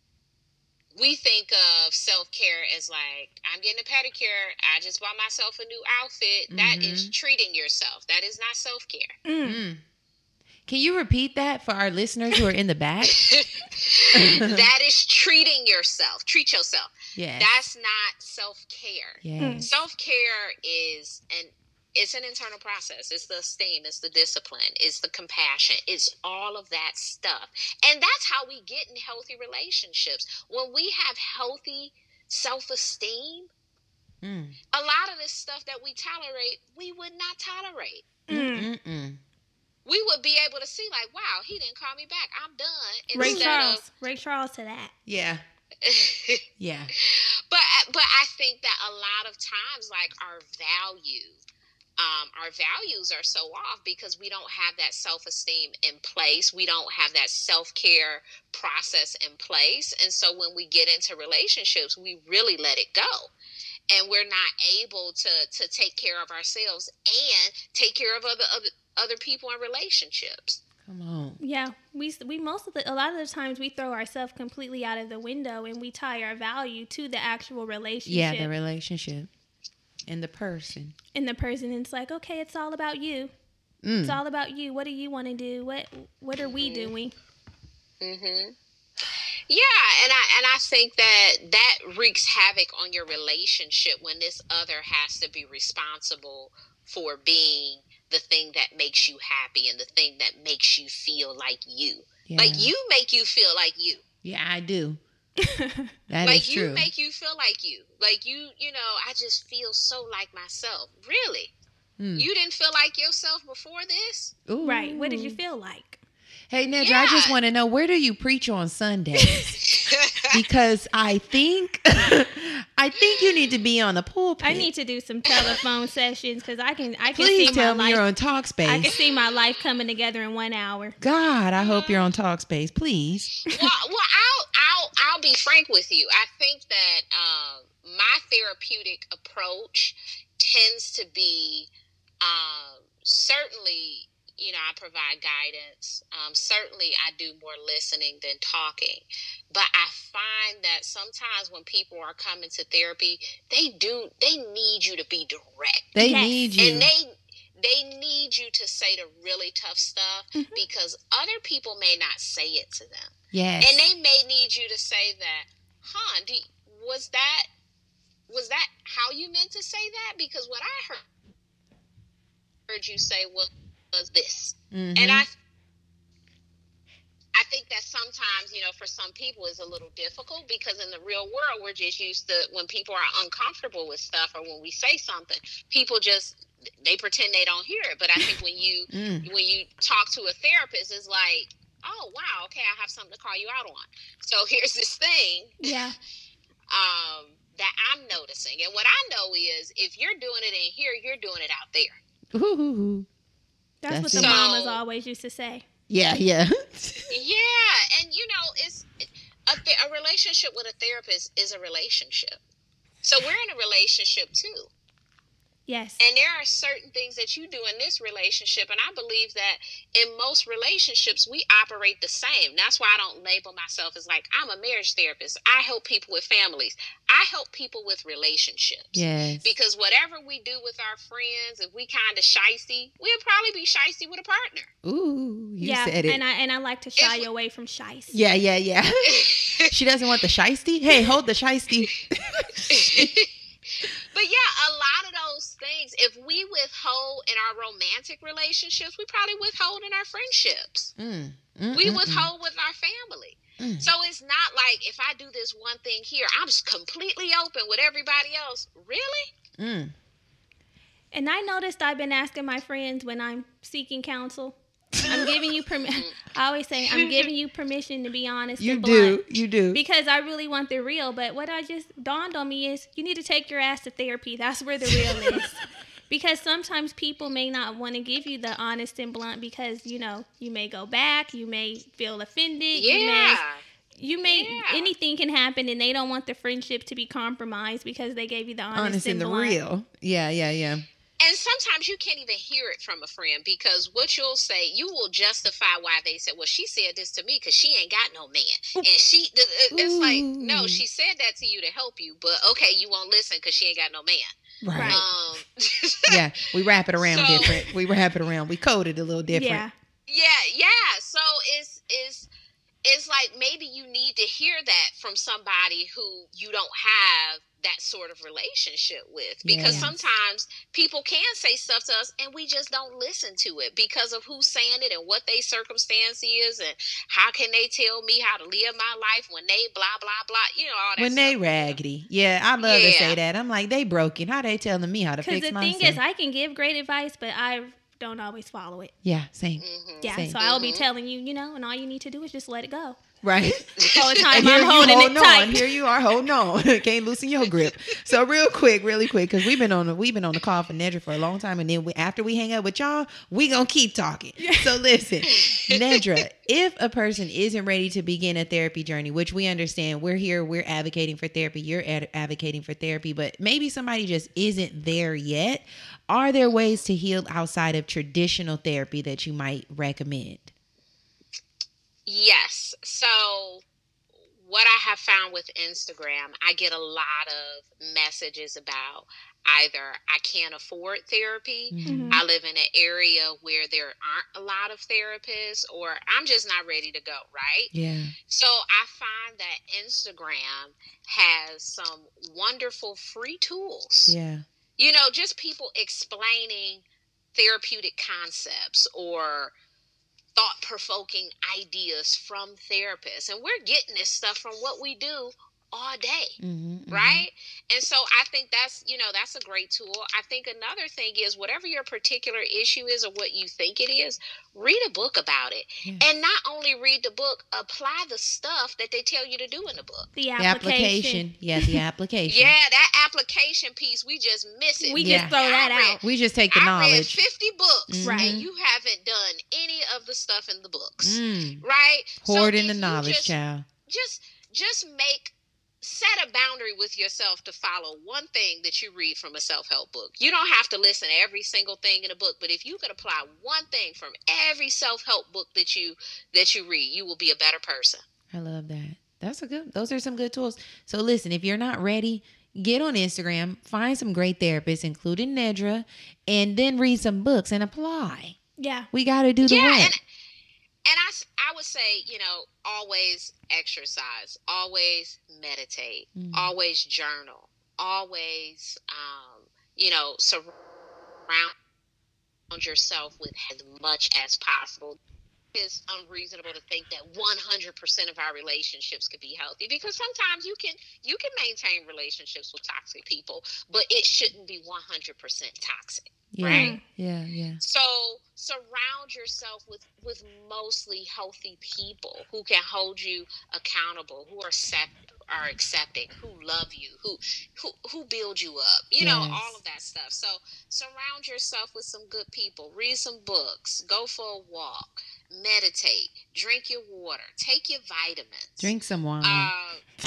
we think of self-care as like, I'm getting a pedicure. I just bought myself a new outfit. Mm-hmm. That is treating yourself. That is not self-care. Mm. Can you repeat that for our listeners who are in the back? That is treating yourself. Treat yourself. Yes. That's not self-care. Yes. Self-care is an It's an internal process. It's the esteem. It's the discipline. It's the compassion. It's all of that stuff. And that's how we get in healthy relationships. When we have healthy self-esteem, mm. a lot of this stuff that we tolerate, we would not tolerate. Mm-mm-mm. We would be able to see like, wow, he didn't call me back. I'm done. Ray Instead Charles. Of, Ray Charles to that. Yeah. Yeah. But but I think that a lot of times, like, our value um, our values are so off because we don't have that self-esteem in place. We don't have that self-care process in place. And so when we get into relationships, we really let it go. And we're not able to, to take care of ourselves and take care of other, other, other people in relationships. Come on. Yeah, we we most of the a lot of the times we throw ourselves completely out of the window and we tie our value to the actual relationship. Yeah, the relationship and the person. And the person, it's like, okay, it's all about you. Mm. It's all about you. What do you want to do? What What are mm-hmm. we doing? Mhm. Yeah, and I and I think that that wreaks havoc on your relationship when this other has to be responsible for being the thing that makes you happy and the thing that makes you feel like you. Yeah. Like you make you feel like you. Yeah, I do. That like is you true. make you feel like you. Like you, you know, I just feel so like myself. Really? Mm. You didn't feel like yourself before this? Ooh. Right. What did you feel like? Hey, Nedra, yeah. I just want to know, where do you preach on Sundays? Because I think I think you need to be on the pulpit. I need to do some telephone sessions because I can I can Please see tell my me life, you're on Talkspace. I can see my life coming together in one hour. God, I hope you're on Talkspace, please. well, well, I'll I'll I'll be frank with you. I think that um, my therapeutic approach tends to be um, certainly. You know, I provide guidance. Um, certainly, I do more listening than talking. But I find that sometimes when people are coming to therapy, they do, they need you to be direct. They yes. need you. And they they need you to say the really tough stuff mm-hmm. because other people may not say it to them. Yes. And they may need you to say that, huh, do, was that, was that how you meant to say that? Because what I heard, heard you say was, was this. Mm-hmm. And I I think that sometimes, you know, for some people it's a little difficult because in the real world we're just used to when people are uncomfortable with stuff or when we say something, people just they pretend they don't hear it. But I think when you mm. when you talk to a therapist, it's like, oh wow, okay, I have something to call you out on. So here's this thing. Yeah. um that I'm noticing. And what I know is if you're doing it in here, you're doing it out there. Ooh. That's, That's what the so, mamas always used to say. Yeah, yeah. yeah, and you know, it's a, th- a relationship with a therapist is a relationship. So we're in a relationship too. Yes. And there are certain things that you do in this relationship, and I believe that in most relationships, we operate the same. That's why I don't label myself as like, I'm a marriage therapist. I help people with families. I help people with relationships. Yes. Because whatever we do with our friends, if we kind of shysty, we'll probably be shysty with a partner. Ooh, you yeah, said it. And I, and I like to shy if, away from shysty. Yeah, yeah, yeah. She doesn't want the shysty? Hey, hold the shysty. But yeah, a lot of those things, if we withhold in our romantic relationships, we probably withhold in our friendships. Mm, mm, we mm, withhold mm. with our family. Mm. So it's not like if I do this one thing here, I'm just completely open with everybody else. Really? Mm. And I noticed I've been asking my friends when I'm seeking counsel. I'm giving you permission. I always say I'm giving you permission to be honest. You and do, blunt you do, because I really want the real. But what I just dawned on me is you need to take your ass to therapy. That's where the real is. Because sometimes people may not want to give you the honest and blunt because you know you may go back, you may feel offended. Yeah. You may, you may yeah. anything can happen, and they don't want the friendship to be compromised because they gave you the honest, honest and, and the blunt. real. Yeah, yeah, yeah. And sometimes you can't even hear it from a friend because what you'll say, you will justify why they said, well, she said this to me because she ain't got no man. And she, it's Ooh. like, no, she said that to you to help you, but okay, you won't listen because she ain't got no man. Right. Um, yeah, we wrap it around so, different. We wrap it around. We code it a little different. Yeah. Yeah, yeah. So it's, it's, it's like maybe you need to hear that from somebody who you don't have that sort of relationship with, because yes. sometimes people can say stuff to us and we just don't listen to it because of who's saying it and what their circumstance is and how can they tell me how to live my life when they blah blah blah, you know, all that when stuff. They raggedy. Yeah, I love yeah. to say that. I'm like, they broken. How they telling me how to fix the myself? Because the thing is, I can give great advice, but I don't always follow it. Yeah, same. Mm-hmm. Yeah, Same. so I'll be Mhm. telling you, you know, and all you need to do is just let it go. Right. All the time And here I'm you holding holding it tight. on. Here you are holding on. Can't loosen your grip. So real quick, really quick, because we've been on the we've been on the call for Nedra for a long time, and then we, after we hang up with y'all, we gonna keep talking. So listen, Nedra, if a person isn't ready to begin a therapy journey, which we understand, we're here, we're advocating for therapy, you're ad- advocating for therapy, but maybe somebody just isn't there yet. Are there ways to heal outside of traditional therapy that you might recommend? Yes. So what I have found with Instagram, I get a lot of messages about either I can't afford therapy, Mhm. I live in an area where there aren't a lot of therapists, or I'm just not ready to go, right? Yeah. So I find that Instagram has some wonderful free tools. Yeah. You know, just people explaining therapeutic concepts or thought-provoking ideas from therapists, and we're getting this stuff from what we do all day. Mm-hmm, Right? And so I think that's, you know, that's a great tool. I think another thing is whatever your particular issue is or what you think it is, read a book about it. Yeah. And not only read the book, apply the stuff that they tell you to do in the book. The The application. application. Yeah, the application. Yeah, that application piece, we just miss it. We Yeah. just throw that I read- out. We just take the I read knowledge. fifty books, Mhm. and you haven't done any of the stuff in the books, Mm. right? Hoarding so the if you knowledge, just, child. just just make set a boundary with yourself to follow one thing that you read from a self-help book. You don't have to listen to every single thing in a book, but if you could apply one thing from every self-help book that you that you read, you will be a better person. I love that. That's a good. Those are some good tools. So listen, if you're not ready, get on Instagram, find some great therapists, including Nedra, and then read some books and apply. Yeah. We got to do the Yeah, work. and and I, s- I would say, you know, always exercise, always meditate, Mhm. always journal, always, um, you know, surround yourself with as much as possible. It's unreasonable to think that one hundred percent of our relationships could be healthy, because sometimes you can you can maintain relationships with toxic people, but it shouldn't be one hundred percent toxic. Yeah, right? yeah, yeah. So surround yourself with with mostly healthy people who can hold you accountable, who are accept, are accepting, who love you, who who who build you up. You know, Yes. all of that stuff. So surround yourself with some good people. Read some books. Go for a walk. Meditate. Drink your water. Take your vitamins. Drink some wine. Uh,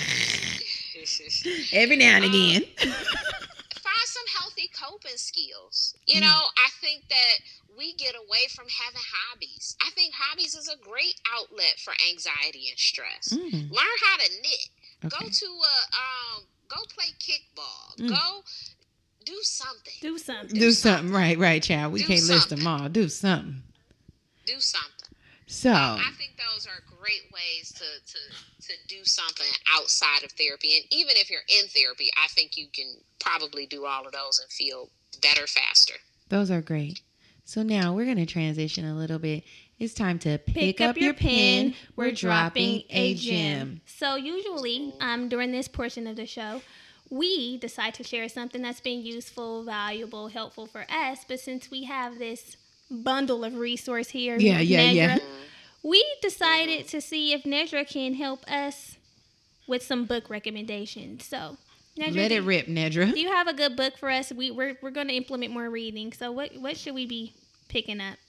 Every now and uh, again. find some healthy coping skills. You Mm. know, I think that we get away from having hobbies. I think hobbies is a great outlet for anxiety and stress. Mm, Learn how to knit. Go okay. to a um go play kickball. Mm. Go do something. Do something. Do something. Right, right, child. We Do can't list them something. all. Do something. Do something. So, Um, I think those are great ways to, to to do something outside of therapy. And even if you're in therapy, I think you can probably do all of those and feel better faster. those are great. So now we're going to transition a little bit. It's time to pick, up, your pen. We're dropping a gem. So usually, um, during this portion of the show, we decide to share something that's been useful, valuable, helpful for us. But since we have this bundle of resource here, Yeah, yeah, yeah. Nedra, we decided to see if Nedra can help us with some book recommendations. So, Nedra, Let do, it rip, Nedra. do you have a good book for us? We we're we're going to implement more reading. So, what what should we be picking up?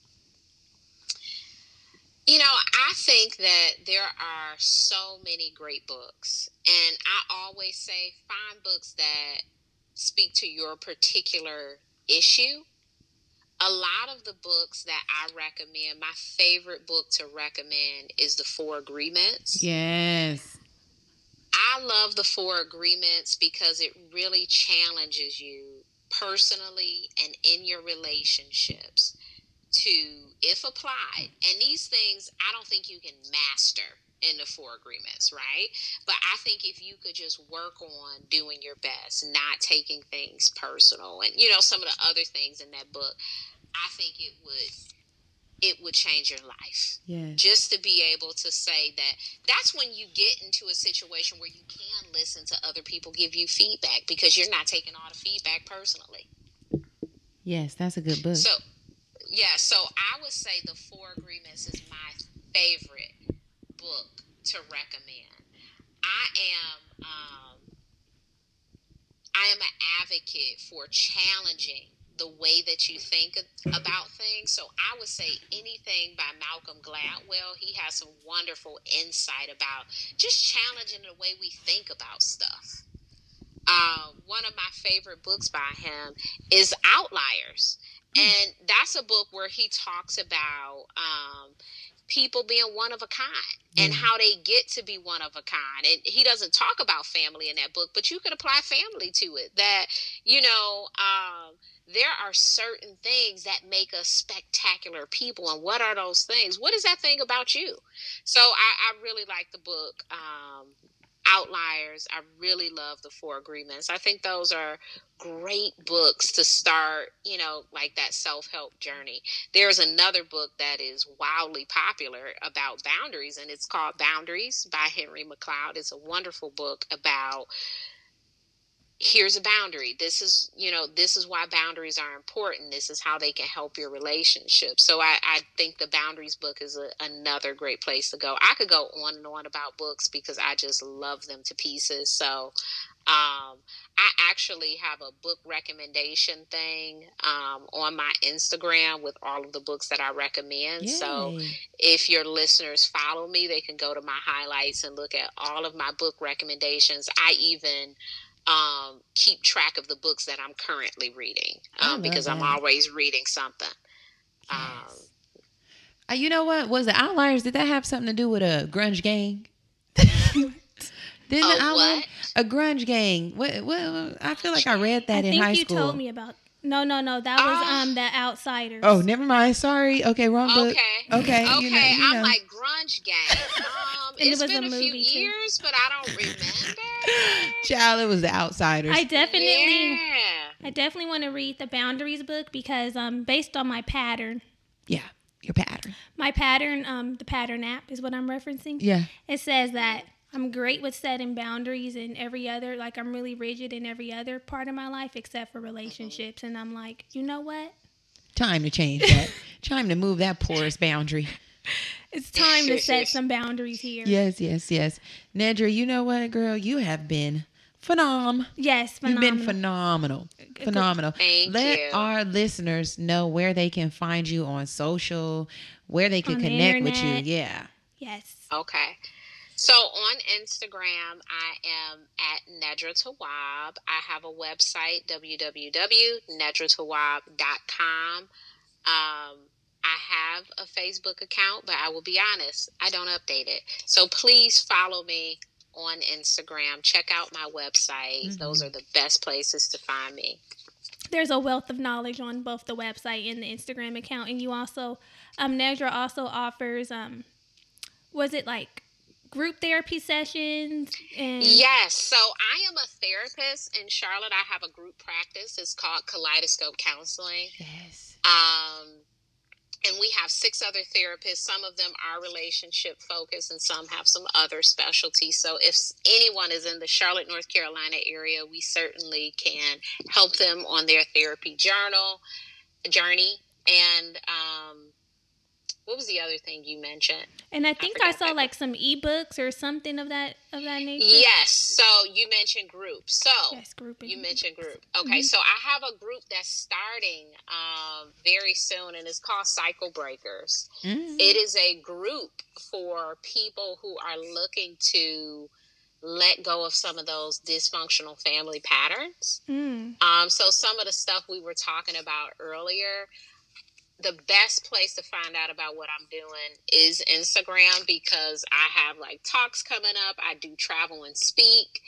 You know, I think that there are so many great books. And I always say find books that speak to your particular issue. A lot of the books that I recommend, my favorite book to recommend is The Four Agreements. Yes. I love The Four Agreements because it really challenges you personally and in your relationships to, if applied, and these things I don't think you can master in the Four Agreements, right? But I think if you could just work on doing your best, not taking things personal, and you know, some of the other things in that book, I think it would it would change your life. Yes. Just to be able to say that, that's when you get into a situation where you can listen to other people give you feedback, because you're not taking all the feedback personally. Yes, that's a good book. So, yeah, so I would say The Four Agreements is my favorite book to recommend. I am um, I am an advocate for challenging the way that you think about things. So I would say anything by Malcolm Gladwell. He has some wonderful insight about just challenging the way we think about stuff. Uh, one of my favorite books by him is Outliers. And that's a book where he talks about um, people being one of a kind and how they get to be one of a kind. And he doesn't talk about family in that book, but you could apply family to it. That, you know, um, there are certain things that make us spectacular people. And what are those things? What is that thing about you? So I, I really like the book, um, Outliers. I really love The Four Agreements. I think those are great books to start, you know, like that self-help journey. There's another book that is wildly popular about boundaries, and it's called Boundaries by Henry McCloud. It's a wonderful book about, here's a boundary. This is, you know, this is why boundaries are important. This is how they can help your relationship. So I, I think the Boundaries book is a, another great place to go. I could go on and on about books because I just love them to pieces. So um, I actually have a book recommendation thing um, on my Instagram with all of the books that I recommend. Yay. So if your listeners follow me, they can go to my highlights and look at all of my book recommendations. I even Um, keep track of the books that I'm currently reading um, because that. I'm always reading something. Yes. Um, uh, you know what? Was the Outliers, did that have something to do with a grunge gang? Didn't oh, the Outliers, what? A grunge gang. What, what, I feel like I read that I in high school. I think you told me about No, no, no. That was uh, um The Outsiders. Oh, never mind. Sorry. Okay, wrong book. Okay. Okay. Okay. You know, you know. I'm like grunge gang. Um, it's it been a, a few too. years, but I don't remember. Child, it was The Outsiders. I definitely, yeah. I definitely want to read the Boundaries book because um, based on my pattern. Yeah, your pattern. My pattern, um, the pattern app is what I'm referencing. Yeah. It says that I'm great with setting boundaries in every other, like I'm really rigid in every other part of my life except for relationships. And I'm like, you know what? Time to change that. Time to move that porous boundary. It's time to set some boundaries here. Yes, yes, yes. Nedra, you know what, girl? You have been phenom. Yes, phenomenal. You've been phenomenal. Phenomenal. Thank Let you. our listeners know where they can find you on social, where they can on connect the with you. Yeah. Yes. Okay. So on Instagram, I am at Nedra Tawwab. I have a website, w w w dot nedra tawwab dot com. Um, I have a Facebook account, but I will be honest, I don't update it. So please follow me on Instagram. Check out my website. Mm-hmm. Those are the best places to find me. There's a wealth of knowledge on both the website and the Instagram account. And you also, um, Nedra also offers, um, was it like group therapy sessions? And yes. So I am a therapist in Charlotte. I have a group practice. It's called Kaleidoscope Counseling. Yes. Um, and we have six other therapists. Some of them are relationship focused and some have some other specialties. So if anyone is in the Charlotte, North Carolina area, we certainly can help them on their therapy journal journey. And um, what was the other thing you mentioned? And I think I, I saw like some ebooks or something of that of that nature. Yes. So you mentioned group. So yes, group. You mentioned group. Okay. Mm-hmm. So I have a group that's starting um, very soon, and it's called Cycle Breakers. Mm-hmm. It is a group for people who are looking to let go of some of those dysfunctional family patterns. Mm. Um, so some of the stuff we were talking about earlier, the best place to find out about what I'm doing is Instagram, because I have like talks coming up. I do travel and speak.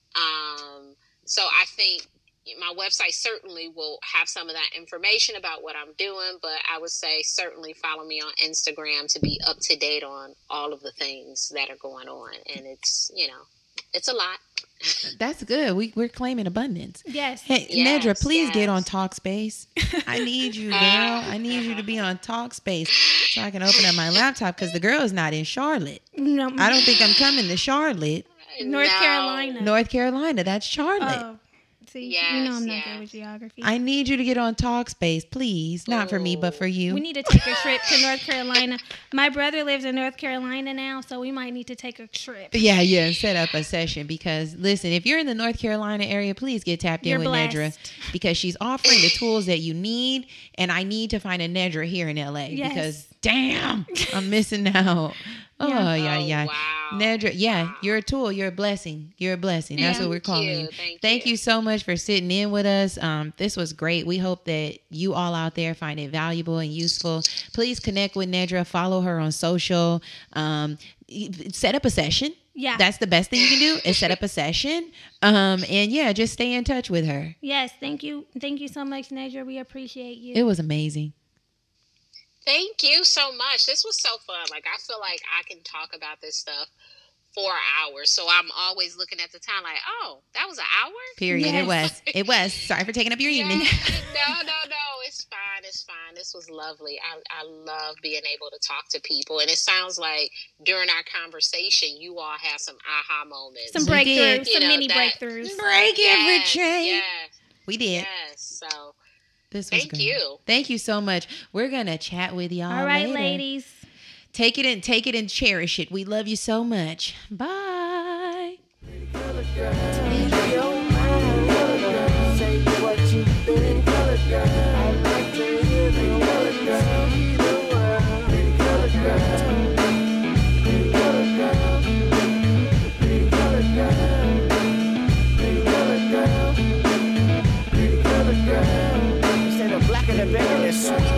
Um, so I think my website certainly will have some of that information about what I'm doing, but I would say certainly follow me on Instagram to be up to date on all of the things that are going on. And it's, you know, it's a lot. That's good. We, we're claiming abundance. Yes. Hey, yes, Nedra, please yes. get on Talkspace. I need you, girl. I need you to be on Talkspace so I can open up my laptop, because the girl is not in Charlotte. No. I don't think I'm coming to Charlotte. North no. Carolina. North Carolina. That's Charlotte. Oh. See, Yes, you know I'm not yes. good with geography. I need you to get on Talkspace, please. Not for me, but for you. We need to take a trip to North Carolina. My brother lives in North Carolina now, so we might need to take a trip. Yeah, yeah, set up a session because listen, if you're in the North Carolina area, please get tapped You're in with blessed. Nedra because she's offering the tools that you need, and I need to find a Nedra here in L A Yes. because damn, I'm missing out. Oh Yeah. yeah, Oh, yeah. wow. Nedra, yeah, Wow. you're a tool. You're a blessing. You're a blessing. That's Yeah. what we're Thank calling you. you. Thank, Thank you. you so much for sitting in with us. Um, this was great. We hope that you all out there find it valuable and useful. Please connect with Nedra. Follow her on social. Um, e- set up a session. Yeah. That's the best thing you can do is set up a session. Um, and yeah, just stay in touch with her. Yes, thank you. Thank you so much, Nedra. We appreciate you. It was amazing. Thank you so much. This was so fun. Like, I feel like I can talk about this stuff for hours. So I'm always looking at the time like, oh, that was an hour? Period. It Yes. was. It was. Sorry for taking up your Yeah. evening. no, no, no. It's fine. It's fine. This was lovely. I, I love being able to talk to people. And it sounds like during our conversation, you all had some aha moments. Some We breakthroughs, did. some You know, mini that- breakthroughs. Break every Yes, chain. yes, We did. yes. So This was thank great. you. Thank you so much. We're gonna chat with y'all. All right, later. ladies. Take it and take it and cherish it. We love you so much. Bye. Instead of blacker than better, they're sweet.